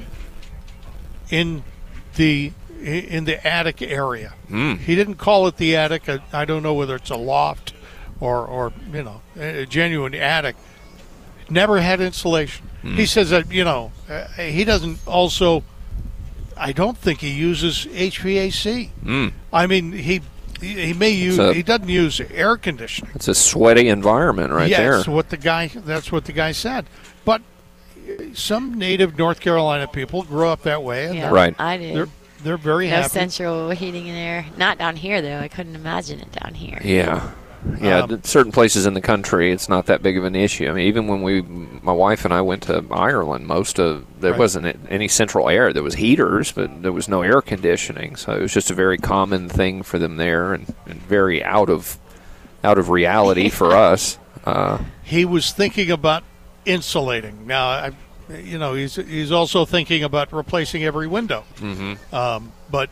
in the attic area. He didn't call it the attic. I don't know whether it's a loft or you know, a genuine attic. Never had insulation. He says that, you know, he doesn't also, I don't think he uses HVAC. I mean, he may use, he doesn't use air conditioning. It's a sweaty environment right there. That's what the guy said. But some native North Carolina people grew up that way. And Yeah, Right. I did. they're very No happy. central heating in there. Not down here, though. I couldn't imagine it down here. Yeah. Yeah, certain places in the country, it's not that big of an issue. I mean, even when my wife and I went to Ireland, there wasn't any central air. There was heaters, but there was no air conditioning. So it was just a very common thing for them there, and very out of reality for us. He was thinking about insulating. Now, he's also thinking about replacing every window. Mm-hmm. But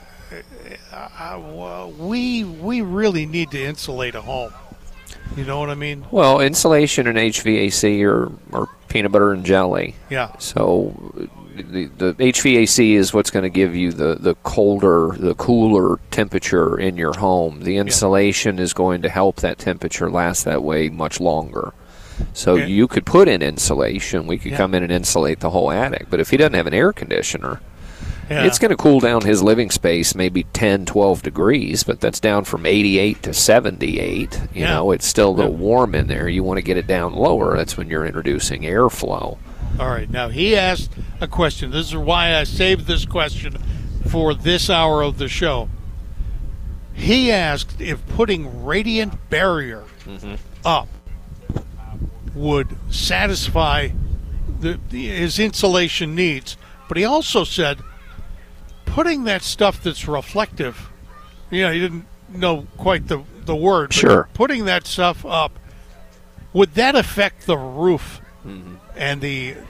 we really need to insulate a home. You know what I mean? Well, insulation and HVAC are peanut butter and jelly. Yeah. So the HVAC is what's going to give you the cooler temperature in your home. The insulation is going to help that temperature last that way much longer. So you could put in insulation. We could come in and insulate the whole attic. But if he doesn't have an air conditioner, it's going to cool down his living space maybe 10, 12 degrees, but that's down from 88 to 78. You know, it's still a little warm in there. You want to get it down lower. That's when you're introducing airflow. All right. Now, he asked a question. This is why I saved this question for this hour of the show. He asked if putting radiant barrier up would satisfy his insulation needs. But he also said putting that stuff that's reflective, he didn't know quite the word. Sure. But putting that stuff up, would that affect the roof? Mm-hmm. And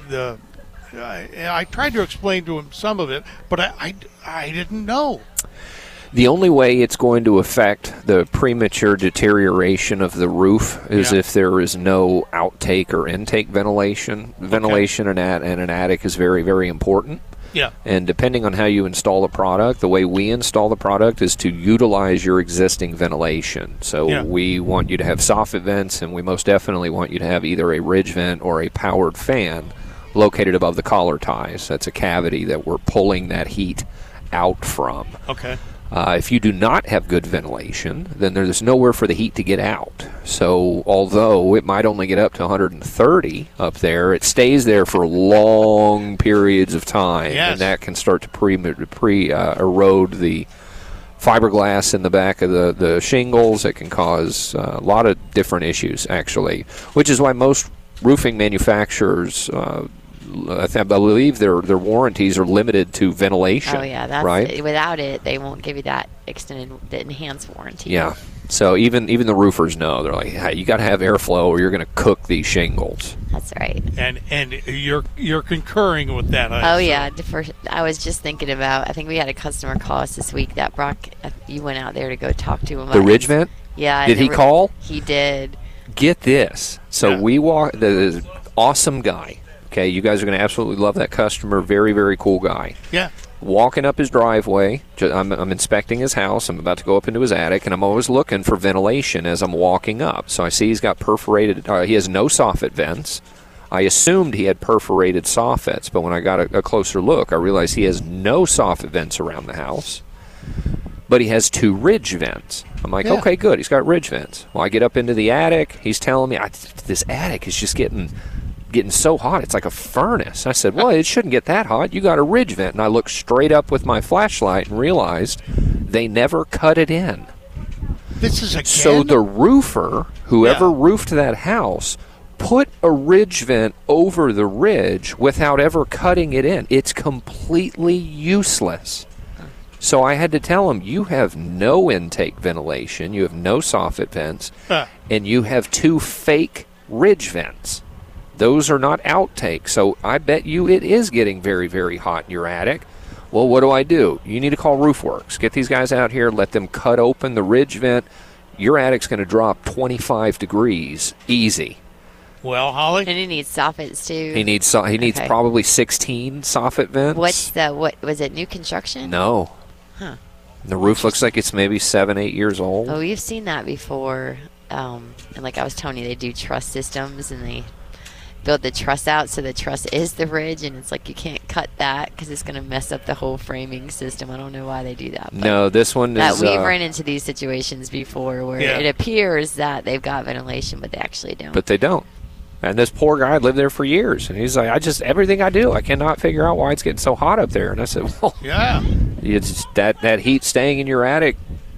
I tried to explain to him some of it, but I didn't know. The only way it's going to affect the premature deterioration of the roof is if there is no outtake or intake ventilation. Ventilation in an attic is very, very important. Yeah. And depending on how you install the product, the way we install the product is to utilize your existing ventilation. So we want you to have soffit vents, and we most definitely want you to have either a ridge vent or a powered fan located above the collar ties. That's a cavity that we're pulling that heat out from. Okay. If you do not have good ventilation, then there's nowhere for the heat to get out. So although it might only get up to 130 up there, it stays there for long periods of time, and that can start to erode the fiberglass in the back of the shingles. It can cause a lot of different issues, actually, which is why most roofing manufacturers I believe their warranties are limited to ventilation. Oh yeah, that's right. Without it, they won't give you that enhanced warranty. Yeah. So even the roofers know. They're like, hey, you got to have airflow, or you're going to cook these shingles. That's right. And you're concurring with that. I was just thinking about. I think we had a customer call us this week that Brock. You went out there to go talk to him. The ridge vent. Yeah. Did he call? He did. Get this. So we walk. The awesome guy. Okay, you guys are going to absolutely love that customer. Very, very cool guy. Yeah. Walking up his driveway, I'm inspecting his house. I'm about to go up into his attic, and I'm always looking for ventilation as I'm walking up. So I see he's got perforated. He has no soffit vents. I assumed he had perforated soffits, but when I got a closer look, I realized he has no soffit vents around the house, but he has 2 ridge vents. I'm like, okay, good. He's got ridge vents. Well, I get up into the attic. He's telling me, this attic is just getting so hot, it's like a furnace. I said, well, it shouldn't get that hot. You got a ridge vent. And I looked straight up with my flashlight and realized they never cut it in. This is again? So the roofer, whoever roofed that house, put a ridge vent over the ridge without ever cutting it in. It's completely useless. So I had to tell him, you have no intake ventilation, you have no soffit vents, and you have 2 fake ridge vents. Those are not outtake, so I bet you it is getting very, very hot in your attic. Well, what do? You need to call RoofWorks. Get these guys out here, let them cut open the ridge vent. Your attic's going to drop 25 degrees, easy. Well, Holly? And he needs soffits, too. He needs probably 16 soffit vents. What was it, new construction? No. Huh. The roof looks like it's maybe 7, 8 years old. Oh, we've seen that before. And like I was telling you, they do truss systems, and they build the truss out so the truss is the ridge, and it's like you can't cut that because it's going to mess up the whole framing system. I don't know why they do that. No, this one is... We've ran into these situations before where it appears that they've got ventilation, but they actually don't. But they don't. And this poor guy lived there for years, and he's like, everything I do, I cannot figure out why it's getting so hot up there. And I said, well, it's that heat staying in your attic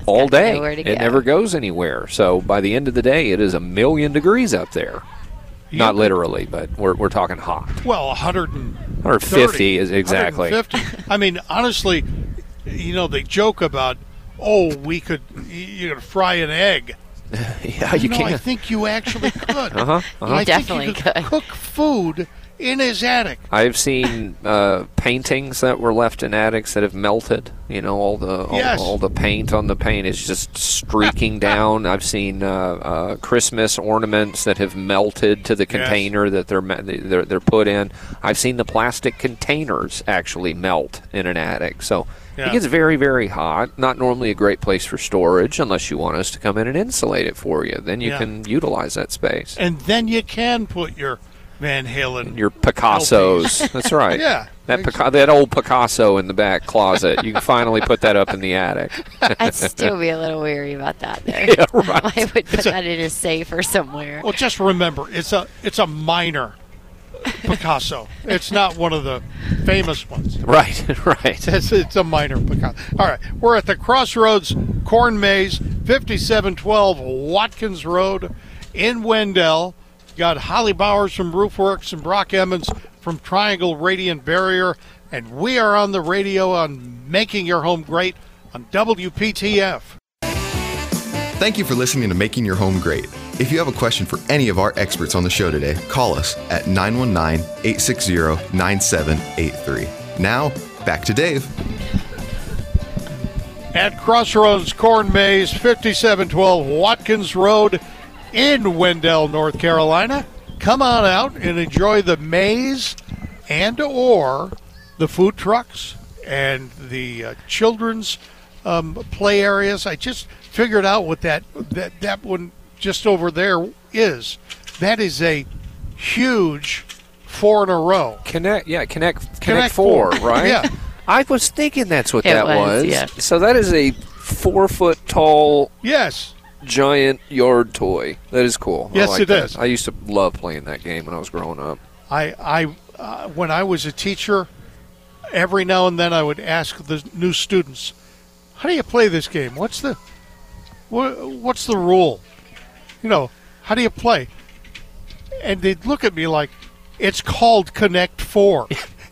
all day. It never goes anywhere. So by the end of the day, it is 1,000,000 degrees up there. Not literally, but we're talking hot. Well, 150 is exactly. 150. I mean, honestly, they joke about, we could fry an egg. Yeah, you can. I think you actually could. You definitely could cook food in his attic. I've seen paintings that were left in attics that have melted. All the paint on the paint is just streaking down. I've seen Christmas ornaments that have melted to the container that they're put in. I've seen the plastic containers actually melt in an attic. So it gets very, very hot. Not normally a great place for storage unless you want us to come in and insulate it for you. Then you can utilize that space. And then you can put your Van Halen. Your Picassos. That's right. Yeah. That old Picasso in the back closet. You can finally put that up in the attic. I'd still be a little weary about that, though. Yeah, right. I would put that in a safe or somewhere. Well, just remember, it's a minor Picasso. It's not one of the famous ones. Right. It's a minor Picasso. All right. We're at the Crossroads Corn Maze, 5712 Watkins Road in Wendell. Got Holly Bowers from Roofworks and Brock Emmons from Triangle Radiant Barrier. And we are on the radio on Making Your Home Great on WPTF. Thank you for listening to Making Your Home Great. If you have a question for any of our experts on the show today, call us at 919-860-9783. Now, back to Dave. At Crossroads Corn Maze, 5712 Watkins Road in Wendell, North Carolina. Come on out and enjoy the maze and or the food trucks and the children's play areas. I just figured out what that one just over there is. That is a huge 4 in a row. Connect 4, right? Yeah. I was thinking that's what that was. Yeah. So that is a 4-foot tall giant yard toy. That is cool. Yes, it is. I used to love playing that game when I was growing up. I when I was a teacher, every now and then I would ask the new students, "How do you play this game? What's the rule? How do you play?" And they'd look at me like, "It's called Connect 4."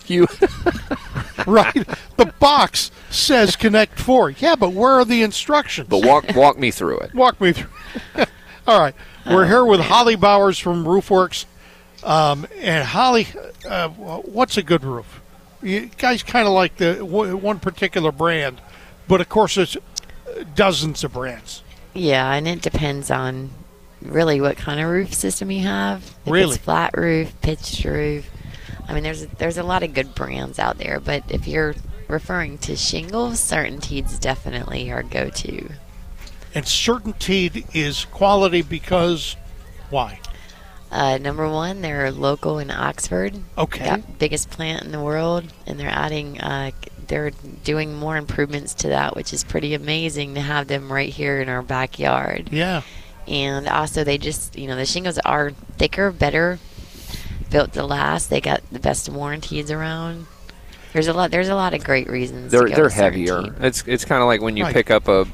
Right? The box says Connect 4. Yeah, but where are the instructions? But walk me through it. Walk me through. All right. We're here with Holly Bowers from Roofworks. And Holly, what's a good roof? You guys kind of like the one particular brand, but of course it's dozens of brands. Yeah, and it depends on really what kind of roof system you have. If it's flat roof, pitched roof. I mean, there's a lot of good brands out there, but if you're referring to shingles, CertainTeed's definitely our go-to. And CertainTeed is quality because why? Number one, they're local in Oxford. Okay. Biggest plant in the world, and they're doing more improvements to that, which is pretty amazing to have them right here in our backyard. Yeah. And also, they just, the shingles are thicker, better, built to last. They got the best warranties around. There's a lot of great reasons. They're heavier. It's kind of like when you pick up a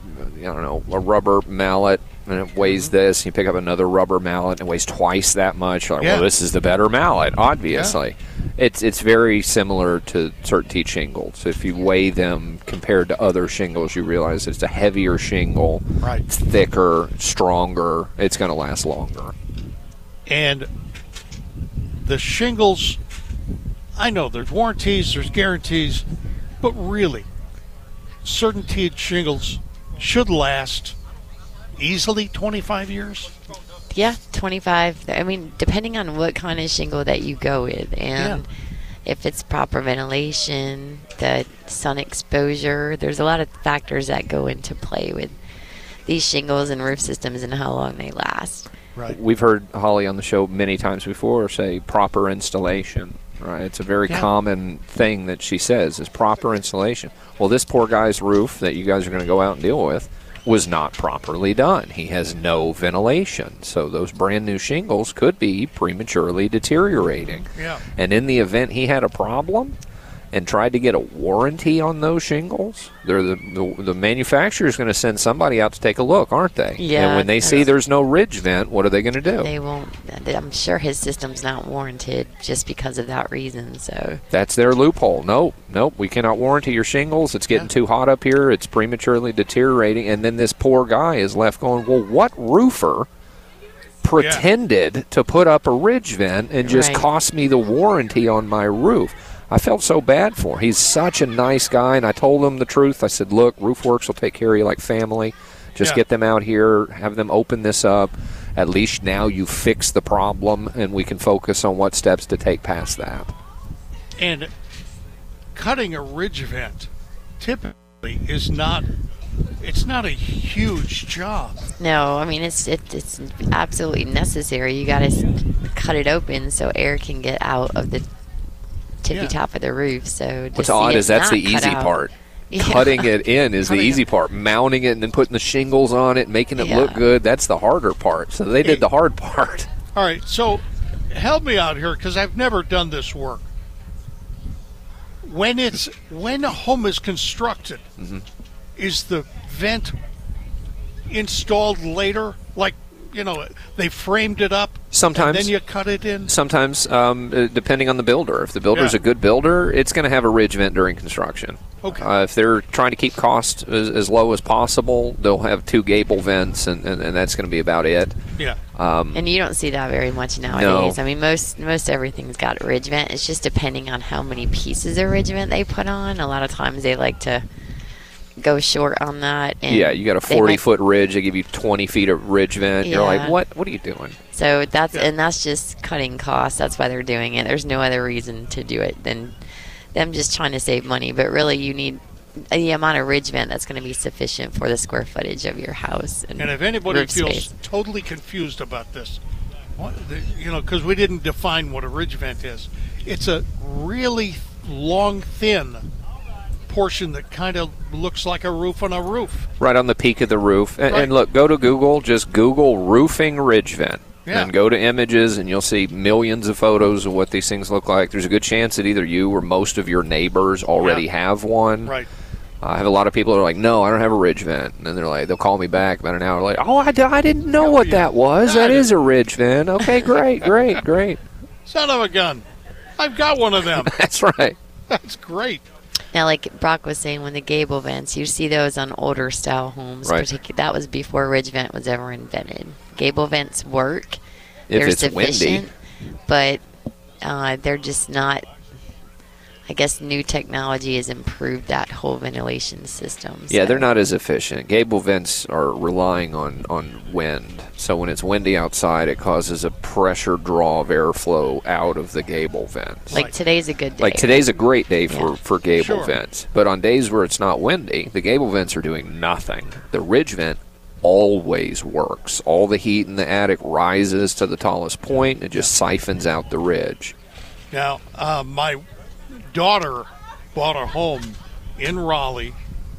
rubber mallet and it weighs this. You pick up another rubber mallet and it weighs twice that much. Like, well, this is the better mallet, obviously. Yeah. It's very similar to CertainTeed shingles. If you weigh them compared to other shingles, you realize it's a heavier shingle. Right. It's thicker, stronger. It's going to last longer. And the shingles, I know there's warranties, there's guarantees, but really, CertainTeed shingles should last easily 25 years? Yeah, 25. I mean, depending on what kind of shingle that you go with, and if it's proper ventilation, the sun exposure, there's a lot of factors that go into play with these shingles and roof systems and how long they last. Right. We've heard Holly on the show many times before say proper installation. Right, it's a very common thing that she says is proper installation. Well, this poor guy's roof that you guys are going to go out and deal with was not properly done. He has no ventilation, so those brand new shingles could be prematurely deteriorating. Yeah. And in the event he had a problem, and tried to get a warranty on those shingles, the manufacturer is going to send somebody out to take a look, aren't they? Yeah. And when they see there's no ridge vent, what are they going to do? They won't. I'm sure his system's not warranted just because of that reason. So that's their loophole. Nope, we cannot warranty your shingles. It's getting too hot up here. It's prematurely deteriorating. And then this poor guy is left going, well, what roofer pretended to put up a ridge vent and just cost me the warranty on my roof? I felt so bad for him. He's such a nice guy, and I told him the truth. I said, look, RoofWorks will take care of you like family. Just get them out here, have them open this up. At least now you fix the problem, and we can focus on what steps to take past that. And cutting a ridge vent typically is not a huge job. No, I mean it's absolutely necessary. You got to cut it open so air can get out of the tippy top of the roof. So what's odd is that's the easy part. Yeah. Cutting it in is the easy part. Mounting it and then putting the shingles on it, making it look good, that's the harder part. So they did the hard part. All right, so help me out here because I've never done this work. When a home is constructed, is the vent installed later? Like, they framed it up. Sometimes. And then you cut it in? Sometimes, depending on the builder. If the builder's a good builder, it's going to have a ridge vent during construction. Okay. If they're trying to keep costs as low as possible, they'll have 2 gable vents, and that's going to be about it. Yeah. And you don't see that very much nowadays. No. I mean, most everything's got a ridge vent. It's just depending on how many pieces of ridge vent they put on. A lot of times they like to go short on that. And you got a 40-foot ridge. They give you 20 feet of ridge vent. You're like, what are you doing? So that's just cutting costs. That's why they're doing it. There's no other reason to do it than them just trying to save money. But really, you need the amount of ridge vent that's going to be sufficient for the square footage of your house. And if anybody feels space. totally confused about this, because we didn't define what a ridge vent is, it's a really long, thin portion that kind of looks like a roof on a roof. Right on the peak of the roof. And look, go to Google, just Google roofing ridge vent. Yeah. And go to images, and you'll see millions of photos of what these things look like. There's a good chance that either you or most of your neighbors already have one. Right. I have a lot of people that are like, no, I don't have a ridge vent. And then they'll call me back about an hour later. Oh, I didn't know what that was. That is a ridge vent. Okay, great. Son of a gun. I've got one of them. That's right. That's great. Now, like Brock was saying, when the gable vents, you see those on older style homes. Right. That was before ridge vent was ever invented. Gable vents work. If they're it's sufficient, windy. But they're just not. I guess new technology has improved that whole ventilation system. Yeah, they're not as efficient. Gable vents are relying on wind. So when it's windy outside, it causes a pressure draw of airflow out of the gable vents. Like today's a good day. Like today's a great day for gable vents. But on days where it's not windy, the gable vents are doing nothing. The ridge vent always works. All the heat in the attic rises to the tallest point and it just siphons out the ridge. Now, my daughter bought a home in Raleigh,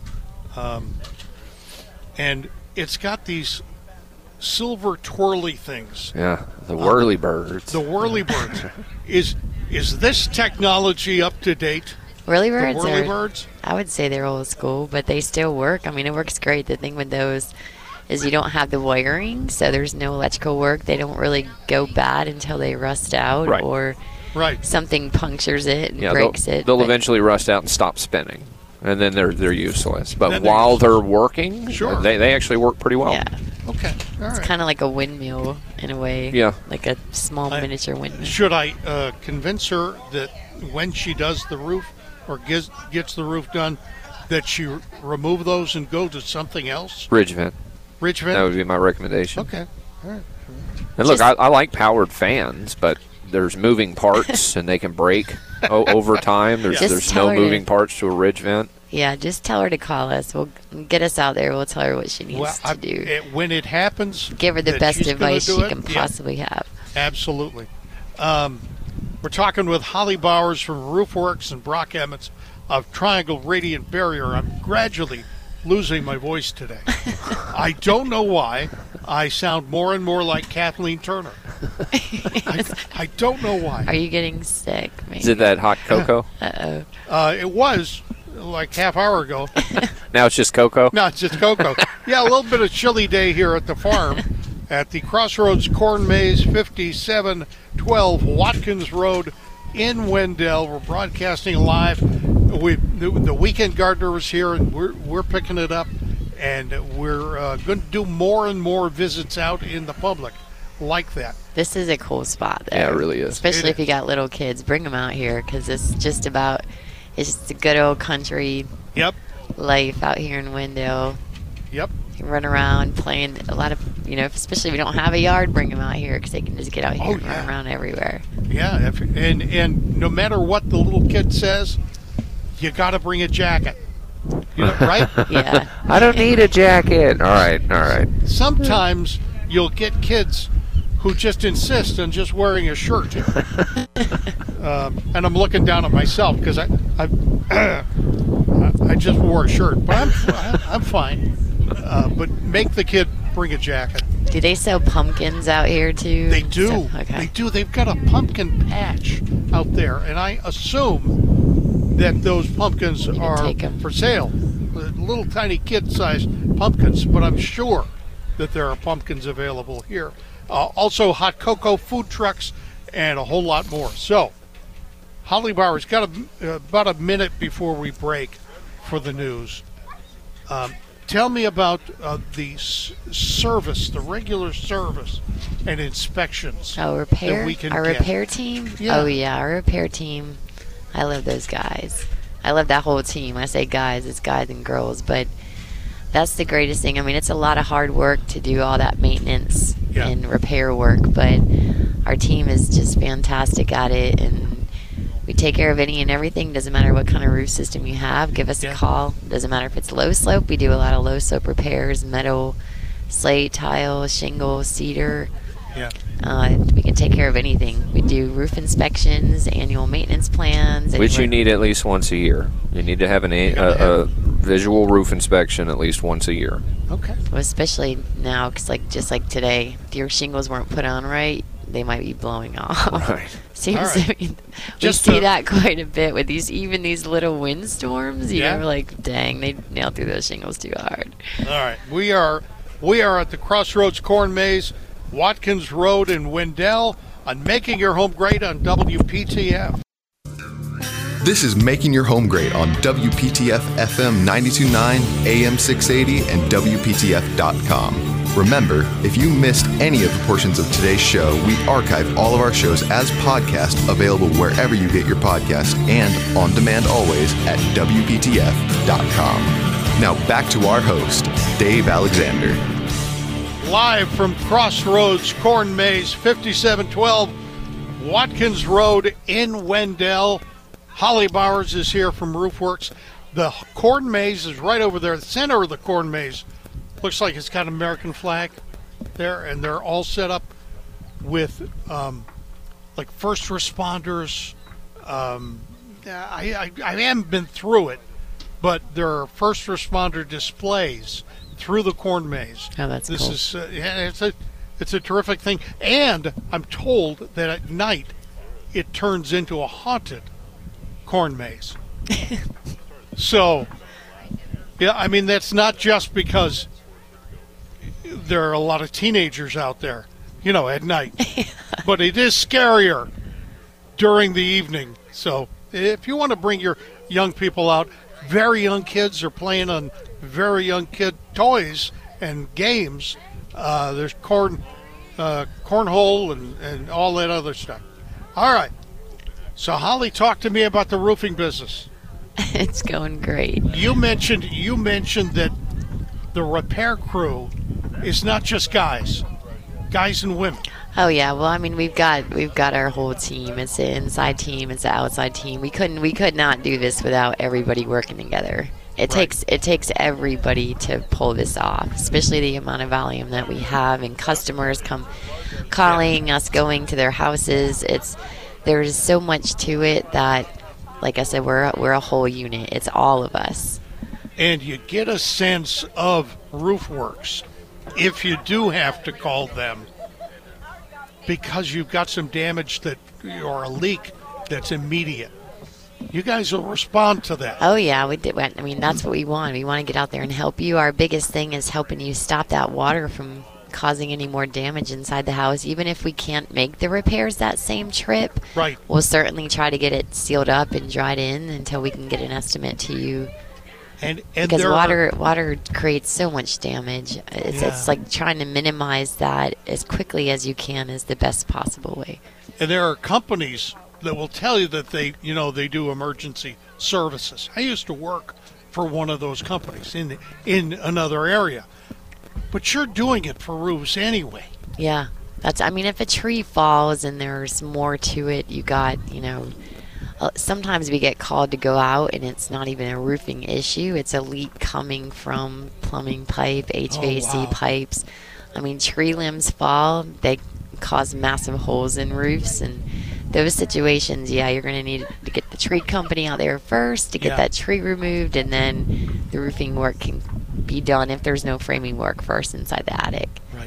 and it's got these silver twirly things. Yeah, the whirly birds. The whirly birds. Is this technology up to date? Whirly birds? The whirly birds? I would say they're old school, but they still work. I mean, it works great. The thing with those is you don't have the wiring, so there's no electrical work. They don't really go bad until they rust out or something punctures it and breaks it. They'll eventually rust out and stop spinning, and then they're useless. But while they're working, they actually work pretty well. Yeah. Okay. All right. It's kind of like a windmill in a way. Yeah. Like a small miniature windmill. Should I convince her that when she does the roof or gets the roof done, that she remove those and go to something else? Ridge vent. Ridge vent? That would be my recommendation. Okay. All right. And look, I like powered fans, but there's moving parts and they can break over time. There's no moving parts to a ridge vent. Yeah, just tell her to call us. We'll get us out there. We'll tell her what she needs to do. When it happens, give her the best advice she can possibly have. Absolutely. We're talking with Holly Bowers from RoofWorks and Brock Emmons of Triangle Radiant Barrier. I'm gradually losing my voice today. I don't know why. I sound more and more like Kathleen Turner. I don't know why. Are you getting sick? Maybe? Is it that hot cocoa? It was like half hour ago. Now it's just cocoa? No, it's just cocoa. Yeah, a little bit of chilly day here at the farm at the Crossroads Corn Maze, 5712 Watkins Road in Wendell. We're broadcasting live. The Weekend Gardener was here, and we're picking it up, and we're going to do more and more visits out in the public like that. This is a cool spot, though. Yeah, it really is. Especially if you got little kids. Bring them out here, because it's just a good old country life out here in Wendell. Yep. You can run around playing a lot of, especially if you don't have a yard, bring them out here because they can just get out here and run around everywhere. Yeah, and no matter what the little kid says, you got to bring a jacket. Right? Yeah. I don't need a jacket. All right. Sometimes you'll get kids who just insist on just wearing a shirt. And I'm looking down at myself because I just wore a shirt, but I'm fine. But make the kid bring a jacket. Do they sell pumpkins out here too? They do. Okay. They do. They've got a pumpkin patch out there, and I assume that those pumpkins are for sale. Little tiny kid-sized pumpkins, but I'm sure that there are pumpkins available here. Also, hot cocoa, food trucks, and a whole lot more. So, Holly Bauer's got about a minute before we break for the news. Tell me about the service, the regular service and inspections. Repair? That we can Our get. repair team? Yeah. Oh, yeah, our repair team. I love those guys. I love that whole team. I say guys, it's guys and girls, but that's the greatest thing. I mean, it's a lot of hard work to do all that maintenance and repair work, but our team is just fantastic at it, and we take care of any and everything. Doesn't matter what kind of roof system you have. Give us a call. Doesn't matter if it's low slope. We do a lot of low slope repairs, metal, slate, tile, shingle, cedar. Yeah. We can take care of anything. We do roof inspections, annual maintenance plans. Which you need at least once a year. You need to have a visual roof inspection at least once a year. Okay. Well, especially now, because just like today, if your shingles weren't put on right, they might be blowing off. Right. Seems All to me, we Just see that quite a bit with these little windstorms. Yeah. You're like, dang, they nailed through those shingles too hard. All right. We are at the Crossroads Corn Maze, Watkins Road in Wendell, on Making Your Home Great on WPTF. This is Making Your Home Great on WPTF FM 92.9, AM 680, and WPTF.com. Remember, if you missed any of the portions of today's show, we archive all of our shows as podcasts available wherever you get your podcasts and on demand always at WPTF.com. Now back to our host, Dave Alexander. Live from Crossroads Corn Maze, 5712 Watkins Road in Wendell. Holly Bowers is here from Roofworks. The corn maze is right over there. The center of the corn maze looks like it's got an American flag there, and they're all set up with like first responders. I haven't been through it, but there are first responder displays through the corn maze. Oh, that's this cool. is it's a terrific thing, and I'm told that at night it turns into a haunted corn maze. So, yeah, I mean, that's not just because there are a lot of teenagers out there, at night, but it is scarier during the evening. So if you want to bring your young people out, very young kids are playing on very young kid toys and games. There's cornhole and all that other stuff. All right. So Holly, talk to me about the roofing business. It's going great. You mentioned that the repair crew is not just guys and women. Oh yeah, well I mean we've got our whole team. It's an inside team, it's an outside team. We could not do this without everybody working together. It takes everybody to pull this off, especially the amount of volume that we have and customers come calling us, going to their houses. There's so much to it that, like I said, we're a whole unit. It's all of us. And you get a sense of Roofworks if you do have to call them because you've got some damage or a leak that's immediate. You guys will respond to that. Oh, yeah, we did. I mean, that's what we want. We want to get out there and help you. Our biggest thing is helping you stop that water from causing any more damage inside the house. Even if we can't make the repairs that same trip, right, we'll certainly try to get it sealed up and dried in until we can get an estimate to you. And because water creates so much damage. It's like trying to minimize that as quickly as you can is the best possible way. And there are companies that will tell you that they do emergency services. I used to work for one of those companies in another area. But you're doing it for roofs anyway. Yeah. If a tree falls and there's more to it, you got, sometimes we get called to go out and it's not even a roofing issue. It's a leak coming from plumbing pipe, HVAC pipes. Tree limbs fall. They cause massive holes in roofs, and those situations, you're going to need to get the tree company out there first to get that tree removed, and then the roofing work can be done if there's no framing work first inside the attic. Right.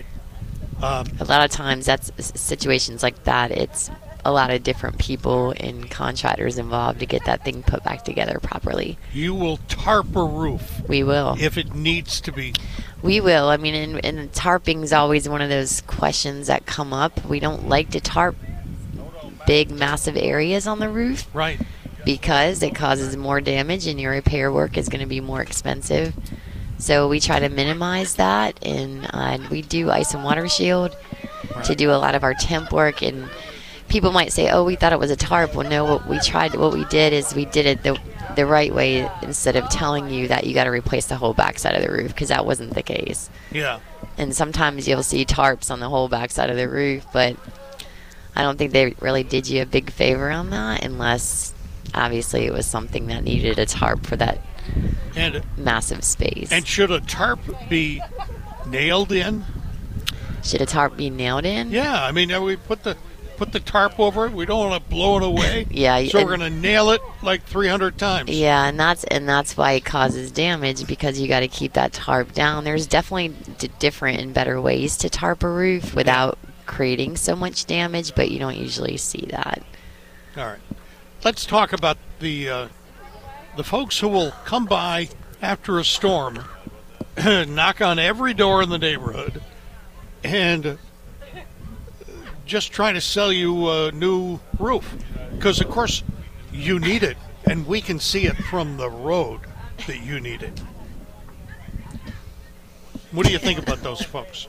A lot of times that's situations like that. It's a lot of different people and contractors involved to get that thing put back together properly. You will tarp a roof. We will. If it needs to be. We will. And tarping is always one of those questions that come up. We don't like to tarp big, massive areas on the roof. Right. Because it causes more damage and your repair work is going to be more expensive. So we try to minimize that, and we do ice and water shield to do a lot of our temp work. And people might say, "Oh, we thought it was a tarp." Well, no. What we did is we did it the right way, instead of telling you that you got to replace the whole backside of the roof, because that wasn't the case. Yeah. And sometimes you'll see tarps on the whole backside of the roof, but I don't think they really did you a big favor on that, unless obviously it was something that needed a tarp for that massive space. And should a tarp be nailed in? Should a tarp be nailed in? Yeah, we put the tarp over it. We don't want to blow it away. Yeah, so we're going to nail it like 300 times. Yeah, and that's why it causes damage, because you got to keep that tarp down. There's definitely different and better ways to tarp a roof without creating so much damage, but you don't usually see that. All right, let's talk about the folks who will come by after a storm, knock on every door in the neighborhood, and just try to sell you a new roof. Because, of course, you need it, and we can see it from the road that you need it. What do you think about those folks?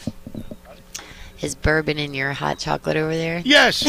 Is bourbon in your hot chocolate over there? Yes.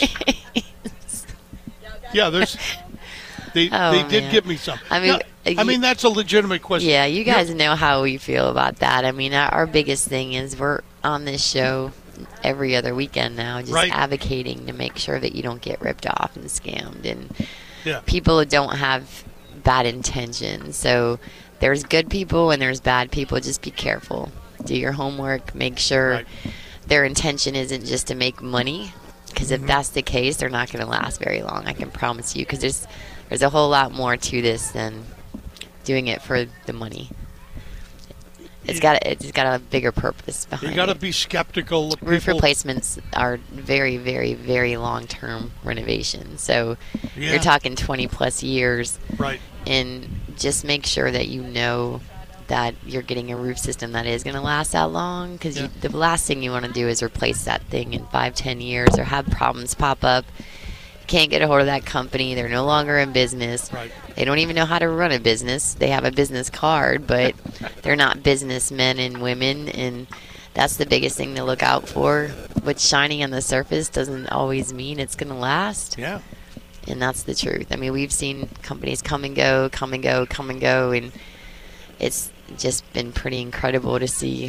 Yeah, they did give me some. That's a legitimate question. Yeah, you guys know how we feel about that. Our biggest thing is we're on this show every other weekend now, just advocating to make sure that you don't get ripped off and scammed. And people don't have bad intentions. So there's good people and there's bad people. Just be careful. Do your homework. Make sure their intention isn't just to make money. Because if that's the case, they're not going to last very long. I can promise you. Because there's a whole lot more to this than doing it for the money. It's got a bigger purpose behind it. You got to be skeptical of roof replacements are very, very, very long-term renovations. So you're talking 20 plus years. Right. And just make sure that you know that you're getting a roof system that is going to last that long, because the last thing you want to do is replace that thing in 5-10 years or have problems pop up. You can't get a hold of that company. They're no longer in business. Right. They don't even know how to run a business. They have a business card, but they're not businessmen and women, and that's the biggest thing to look out for. What's shiny on the surface doesn't always mean it's going to last. Yeah. And that's the truth. we've seen companies come and go, and it's just been pretty incredible to see.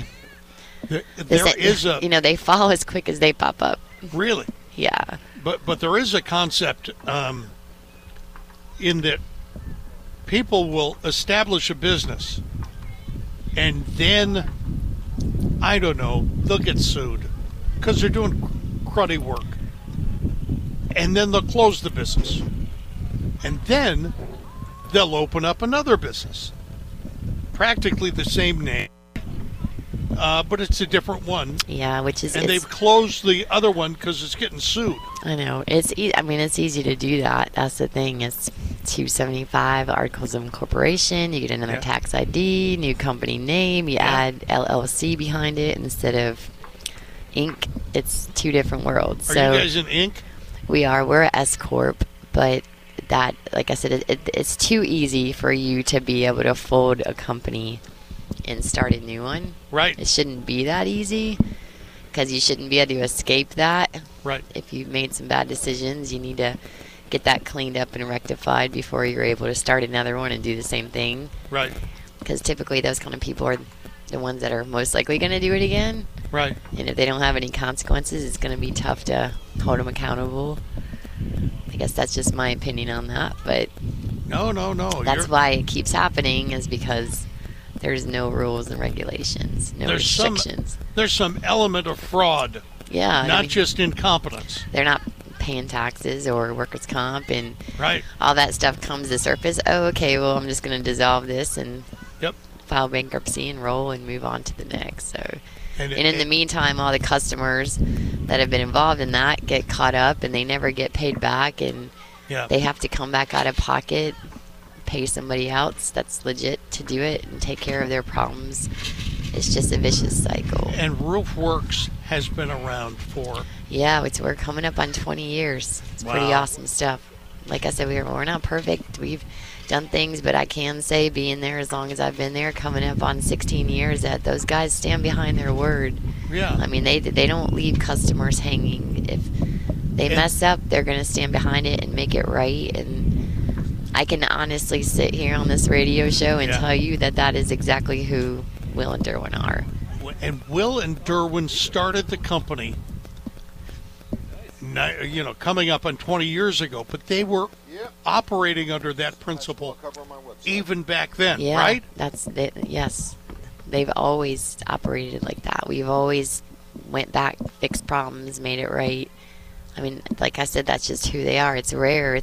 They fall as quick as they pop up. Really? Yeah. But there is a concept in that people will establish a business, and then, I don't know, they'll get sued because they're doing cruddy work. And then they'll close the business. And then they'll open up another business. Practically the same name, but it's a different one. Yeah, which is... And they've closed the other one because it's getting sued. I know. It's easy to do that. That's the thing. It's 275 articles of incorporation. You get another tax ID, new company name. You add LLC behind it instead of Inc. It's two different worlds. Are you guys in Inc.? We are. We're a S Corp, but that, like I said, it's too easy for you to be able to fold a company and start a new one. Right. It shouldn't be that easy because you shouldn't be able to escape that. Right. If you've made some bad decisions, you need to get that cleaned up and rectified before you're able to start another one and do the same thing. Right. Because typically those kind of people are the ones that are most likely going to do it again. Right. And if they don't have any consequences, it's going to be tough to hold them accountable. I guess that's just my opinion on that, but no. That's why it keeps happening, is because there's no rules and regulations, no restrictions. There's some element of fraud. Yeah. Not just incompetence. They're not paying taxes or workers' comp, and right. all that stuff comes to the surface. Oh, okay, well, I'm just going to dissolve this and file bankruptcy and roll and move on to the next. So, and in the meantime, all the customers that have been involved in that get caught up, and they never get paid back, and they have to come back out of pocket, pay somebody else that's legit to do it and take care of their problems. It's just a vicious cycle. And RoofWorks has been around for... Yeah, we're coming up on 20 years. It's pretty awesome stuff. Like I said, we're not perfect. We've done things, but I can say, being there as long as I've been there, coming up on 16 years, that those guys stand behind their word. Yeah. I mean, they don't leave customers hanging. If they mess up, they're going to stand behind it and make it right. And I can honestly sit here on this radio show and tell you that is exactly who Will and Derwin are. And Will and Derwin started the company, coming up on 20 years ago, but they were operating under that principle even back then, right? Yes. They've always operated like that. We've always went back, fixed problems, made it right. I mean, like I said, that's just who they are. It's rare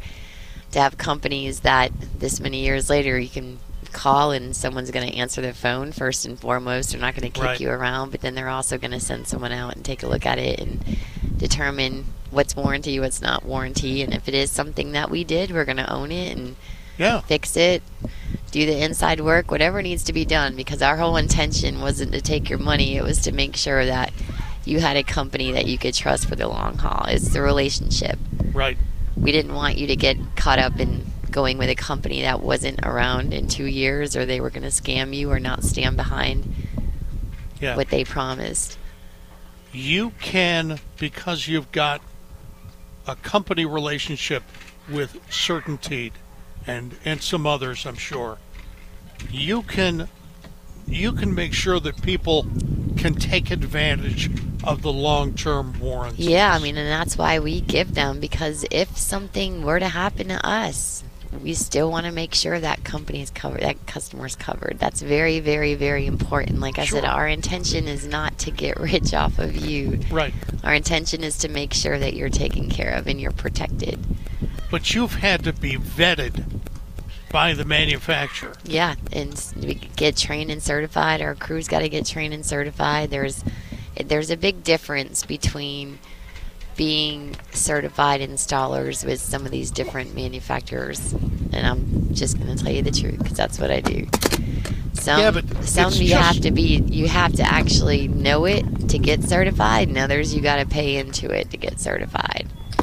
to have companies that this many years later you can call and someone's going to answer their phone first and foremost. They're not going to kick you around, but then they're also going to send someone out and take a look at it and determine what's warranty, what's not warranty, and if it is something that we did, we're going to own it and fix it, do the inside work, whatever needs to be done, because our whole intention wasn't to take your money. It was to make sure that you had a company that you could trust for the long haul. It's the relationship. Right. We didn't want you to get caught up in going with a company that wasn't around in 2 years, or they were going to scam you or not stand behind what they promised. You can, because you've got a company relationship with Certainteed and some others, I'm sure, you can make sure that people can take advantage of the long-term warranties. Yeah, I mean, and that's why we give them, because if something were to happen to us, we still want to make sure that company is covered, that customer's covered. That's very, very, very important. Like I said, our intention is not to get rich off of you. Right. Our intention is to make sure that you're taken care of and you're protected. But you've had to be vetted by the manufacturer. Yeah, and we get trained and certified. Our crew's got to get trained and certified. There's a big difference between being certified installers with some of these different manufacturers, and I'm just going to tell you the truth because that's what I do. Some you have to actually know it to get certified, and others you got to pay into it to get certified.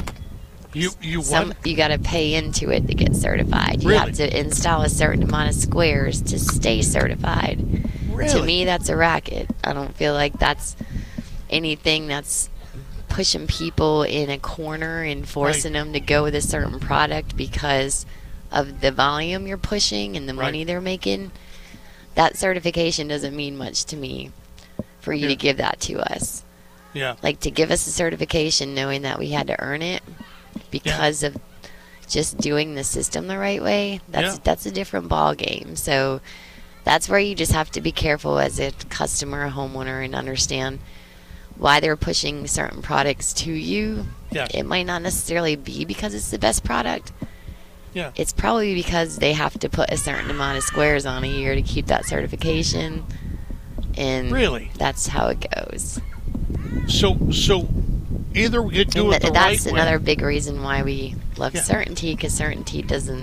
You got to pay into it to get certified. You have to install a certain amount of squares to stay certified. Really? To me, that's a racket. I don't feel like that's anything that's pushing people in a corner and forcing them to go with a certain product because of the volume you're pushing and the money they're making. That certification doesn't mean much to me for you to give that to us. Yeah. Like, to give us a certification knowing that we had to earn it because of just doing the system the right way, that's a different ball game. So that's where you just have to be careful as a customer, a homeowner, and understand why they're pushing certain products to you. Yeah. It might not necessarily be because it's the best product. Yeah. It's probably because they have to put a certain amount of squares on a year to keep that certification. And really, that's how it goes. So either we could do it the right way. That's another big reason why we love Certainty, because Certainty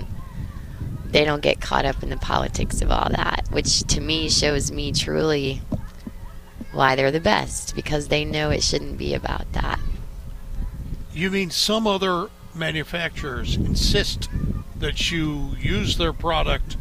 they don't get caught up in the politics of all that, which to me shows me truly why they're the best, because they know it shouldn't be about that. You mean some other manufacturers insist that you use their product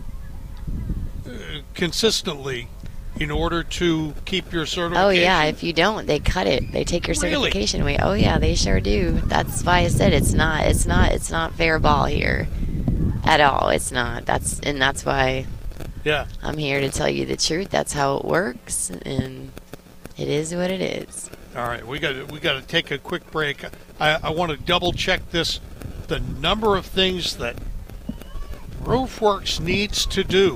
consistently in order to keep your certification? Oh yeah, if you don't, they cut it. They take your certification away. Oh yeah, they sure do. That's why I said it's not fair ball here at all. It's not. That's why I'm here to tell you the truth. That's how it works, and it is what it is. All right, we got to take a quick break. I want to double check this. The number of things that Roofworks needs to do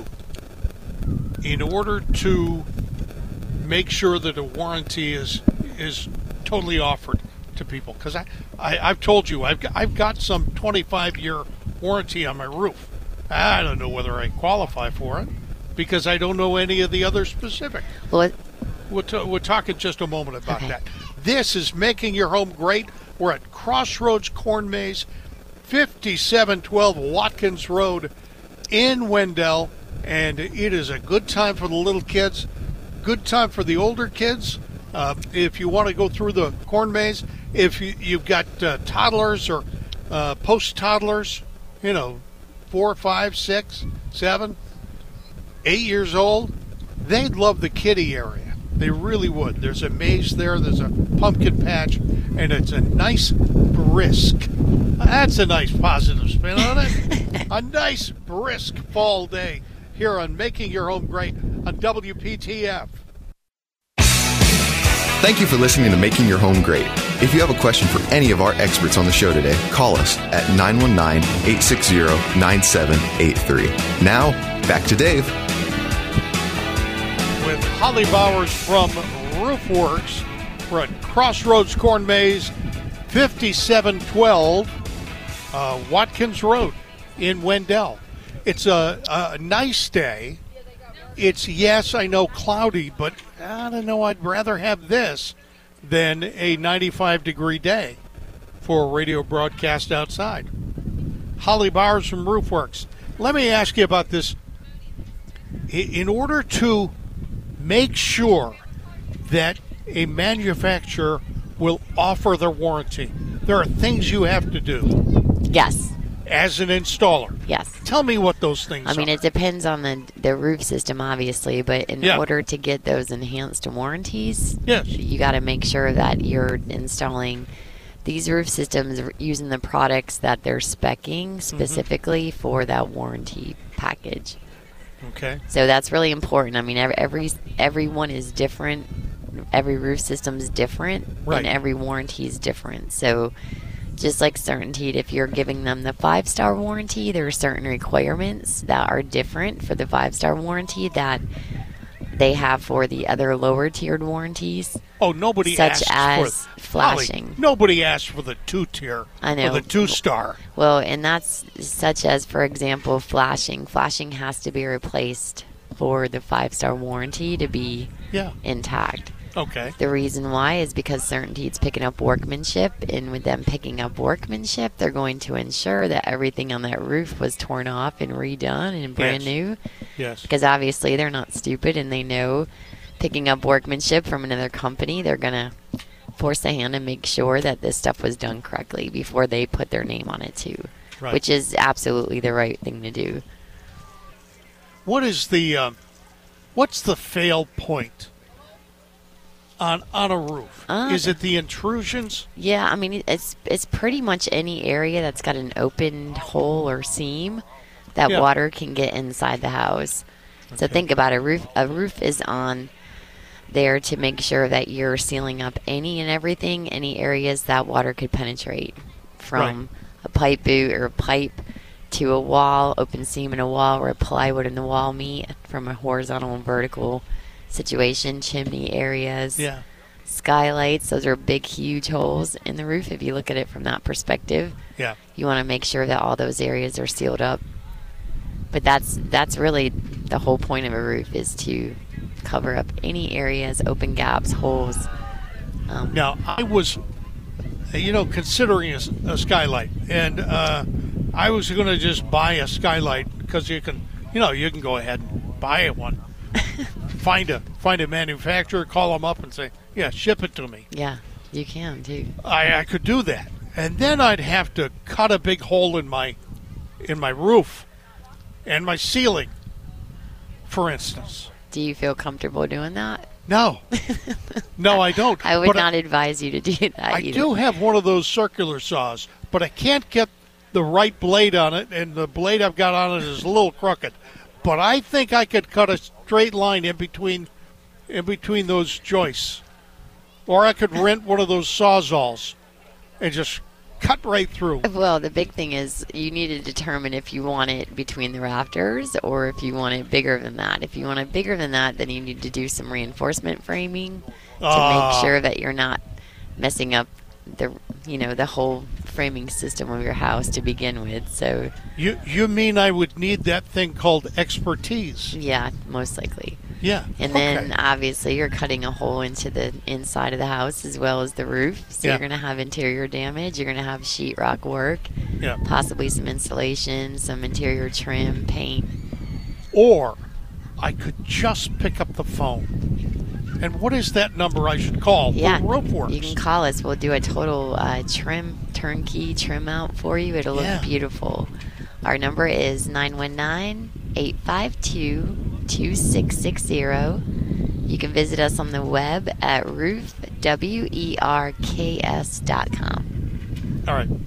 in order to make sure that a warranty is totally offered to people. Because I've told you I've got some 25-year warranty on my roof. I don't know whether I qualify for it because I don't know any of the other specifics. Well, we'll talk in just a moment about that. This is Making Your Home Great. We're at Crossroads Corn Maze, 5712 Watkins Road in Wendell, and it is a good time for the little kids, good time for the older kids. If you want to go through the corn maze, if you've got toddlers or post-toddlers, 4, 5, 6, 7, 8 years old, they'd love the kiddie area. They really would. There's a maze there. There's a pumpkin patch, and it's a nice brisk. That's a nice positive spin on it. A nice brisk fall day here on Making Your Home Great on WPTF. Thank you for listening to Making Your Home Great. If you have a question for any of our experts on the show today, call us at 919-860-9783. Now, back to Dave. With Holly Bowers from Roofworks, we're at Crossroads Corn Maze, 5712 Watkins Road in Wendell. It's a nice day. It's, yes, I know, cloudy, but I don't know, I'd rather have this than a 95-degree day for a radio broadcast outside. Holly Bowers from Roofworks. Let me ask you about this. In order to make sure that a manufacturer will offer their warranty, there are things you have to do. Yes. As an installer. Yes. Tell me what those things are. I mean, it depends on the roof system, obviously, but in order to get those enhanced warranties, you got to make sure that you're installing these roof systems using the products that they're speccing specifically for that warranty package. Okay. So that's really important. I mean, everyone is different. Every roof system is different, and every warranty is different. So just like Certainty, if you're giving them the 5-star warranty, there are certain requirements that are different for the 5-star warranty that they have for the other lower tiered warranties. Oh, nobody such asked as for flashing. Holly, nobody asked for the 2-tier. I know. Or the 2-star. Well, and that's such as, for example, flashing. Flashing has to be replaced for the 5-star warranty to be intact. Okay. The reason why is because Certainty is picking up workmanship, and with them picking up workmanship, they're going to ensure that everything on that roof was torn off and redone and brand new. Yes. Because obviously they're not stupid, and they know picking up workmanship from another company, they're going to force a hand and make sure that this stuff was done correctly before they put their name on it too, which is absolutely the right thing to do. What is the what's the fail point on a roof? Is it the intrusions? Yeah, I mean, it's pretty much any area that's got an open hole or seam that water can get inside the house. Okay. So think about a roof. A roof is on there to make sure that you're sealing up any and everything, any areas that water could penetrate, from a pipe boot or a pipe to a wall, open seam in a wall where a plywood and the wall meet, from a horizontal and vertical situation, chimney areas, skylights. Those are big, huge holes in the roof. If you look at it from that perspective, you want to make sure that all those areas are sealed up. But that's really the whole point of a roof, is to cover up any areas, open gaps, holes. Now, I was, considering a skylight, and I was going to just buy a skylight because you can go ahead and buy one. find a manufacturer, call them up and say, yeah, ship it to me. Yeah, you can too. I could do that. And then I'd have to cut a big hole in my roof and my ceiling, for instance. Do you feel comfortable doing that? No. No, I don't. I would not advise you to do that I either. do have one of those circular saws, but I can't get the right blade on it, and the blade I've got on it is a little crooked. But I think I could cut a straight line in between those joists. Or I could rent one of those Sawzalls and just cut right through. Well, the big thing is you need to determine if you want it between the rafters or if you want it bigger than that. If you want it bigger than that, then you need to do some reinforcement framing to make sure that you're not messing up the whole framing system of your house to begin with. So you mean I would need that thing called expertise? Yeah, most likely. Yeah. And then obviously you're cutting a hole into the inside of the house as well as the roof. So you're going to have interior damage. You're going to have sheetrock work. Yeah. Possibly some insulation, some interior trim, paint. Or I could just pick up the phone. And what is that number I should call? Yeah. RoofWorks. You can call us. We'll do a total turnkey trim out for you. It'll look beautiful. Our number is 919-852-2660. You can visit us on the web at roofwerks.com. All right.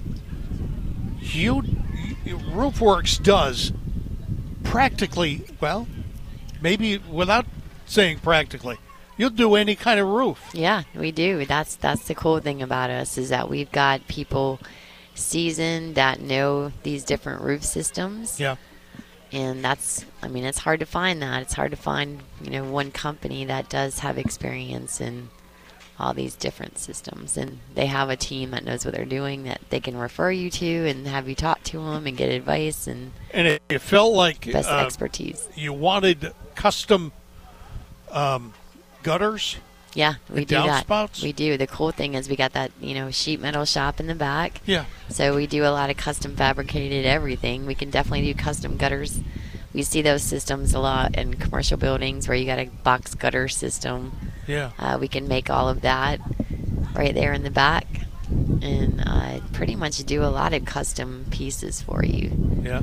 RoofWorks does practically, well, maybe without saying practically, you'll do any kind of roof. Yeah, we do. That's the cool thing about us is that we've got people seasoned that know these different roof systems. Yeah. And it's hard to find that. It's hard to find, one company that does have experience in all these different systems. And they have a team that knows what they're doing that they can refer you to and have you talk to them and get advice. And it felt like best expertise. You wanted custom gutters? Yeah, we do that. Downspouts? We do. The cool thing is we got that, sheet metal shop in the back. Yeah. So we do a lot of custom fabricated everything. We can definitely do custom gutters. We see those systems a lot in commercial buildings where you got a box gutter system. Yeah. We can make all of that right there in the back and pretty much do a lot of custom pieces for you. Yeah.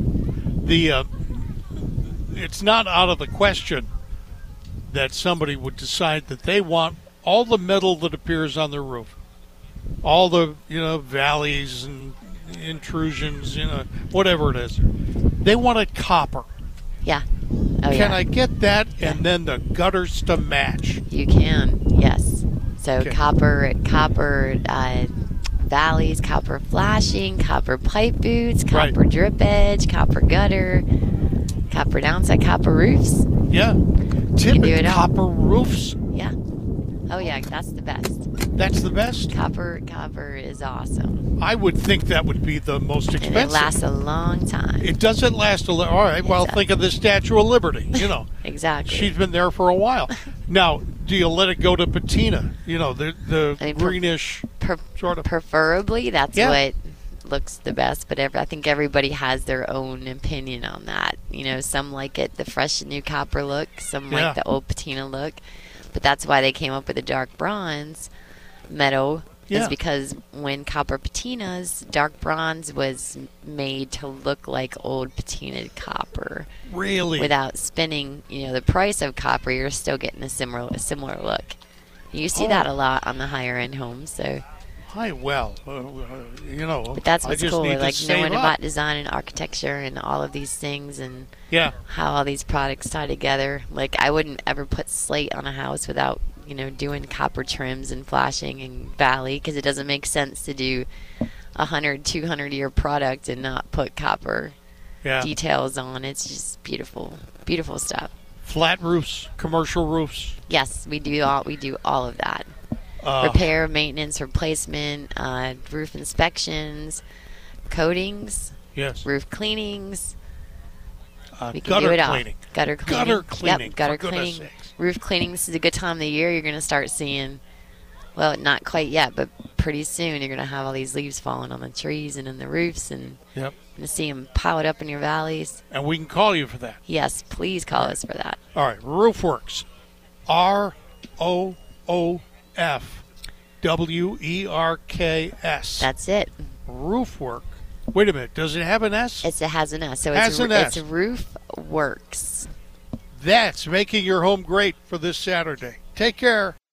It's not out of the question that somebody would decide that they want all the metal that appears on their roof, all the valleys and intrusions, whatever it is. They want it copper. Yeah. Can I get that and then the gutters to match? You can, yes. So copper valleys, copper flashing, copper pipe boots, copper drip edge, copper gutter, copper downside, copper roofs. Yeah. Typical copper roofs. Yeah. Oh yeah, that's the best. That's the best? Copper is awesome. I would think that would be the most expensive. And it lasts a long time. It doesn't last all right, well, think of the Statue of Liberty, Exactly. She's been there for a while. Now, do you let it go to patina? The greenish sort of. Preferably, that's what looks the best, but I think everybody has their own opinion on that. Some like it the fresh new copper look, some like the old patina look, but that's why they came up with the dark bronze metal. Is because when copper patinas, dark bronze was made to look like old patinaed copper. Really? Without spending, the price of copper, you're still getting a similar look. You see that a lot on the higher end homes, so. But that's what's cool, like knowing up about design and architecture and all of these things and how all these products tie together. Like I wouldn't ever put slate on a house without, doing copper trims and flashing and valley, because it doesn't make sense to do 100-200 year product and not put copper details on. It's just beautiful stuff. Flat roofs, commercial roofs. Yes, we do all of that. Repair, maintenance, replacement, roof inspections, coatings, roof cleanings. We can gutter do it all. cleaning. Gutter cleaning. Gutter cleaning. Yep, gutter for goodness cleaning. sakes. Roof cleaning. This is a good time of the year. You're going to start seeing, well, not quite yet, but pretty soon you're going to have all these leaves falling on the trees and in the roofs, and Yep. you're going to see them piled up in your valleys. And we can call you for that. Yes, please call us for that. All right, Roofworks. ROOFWERKS. That's it. Roofwork. Wait a minute. Does it have an S? It has an S. So Has an S. it's Roof Works. That's making your home great for this Saturday. Take care.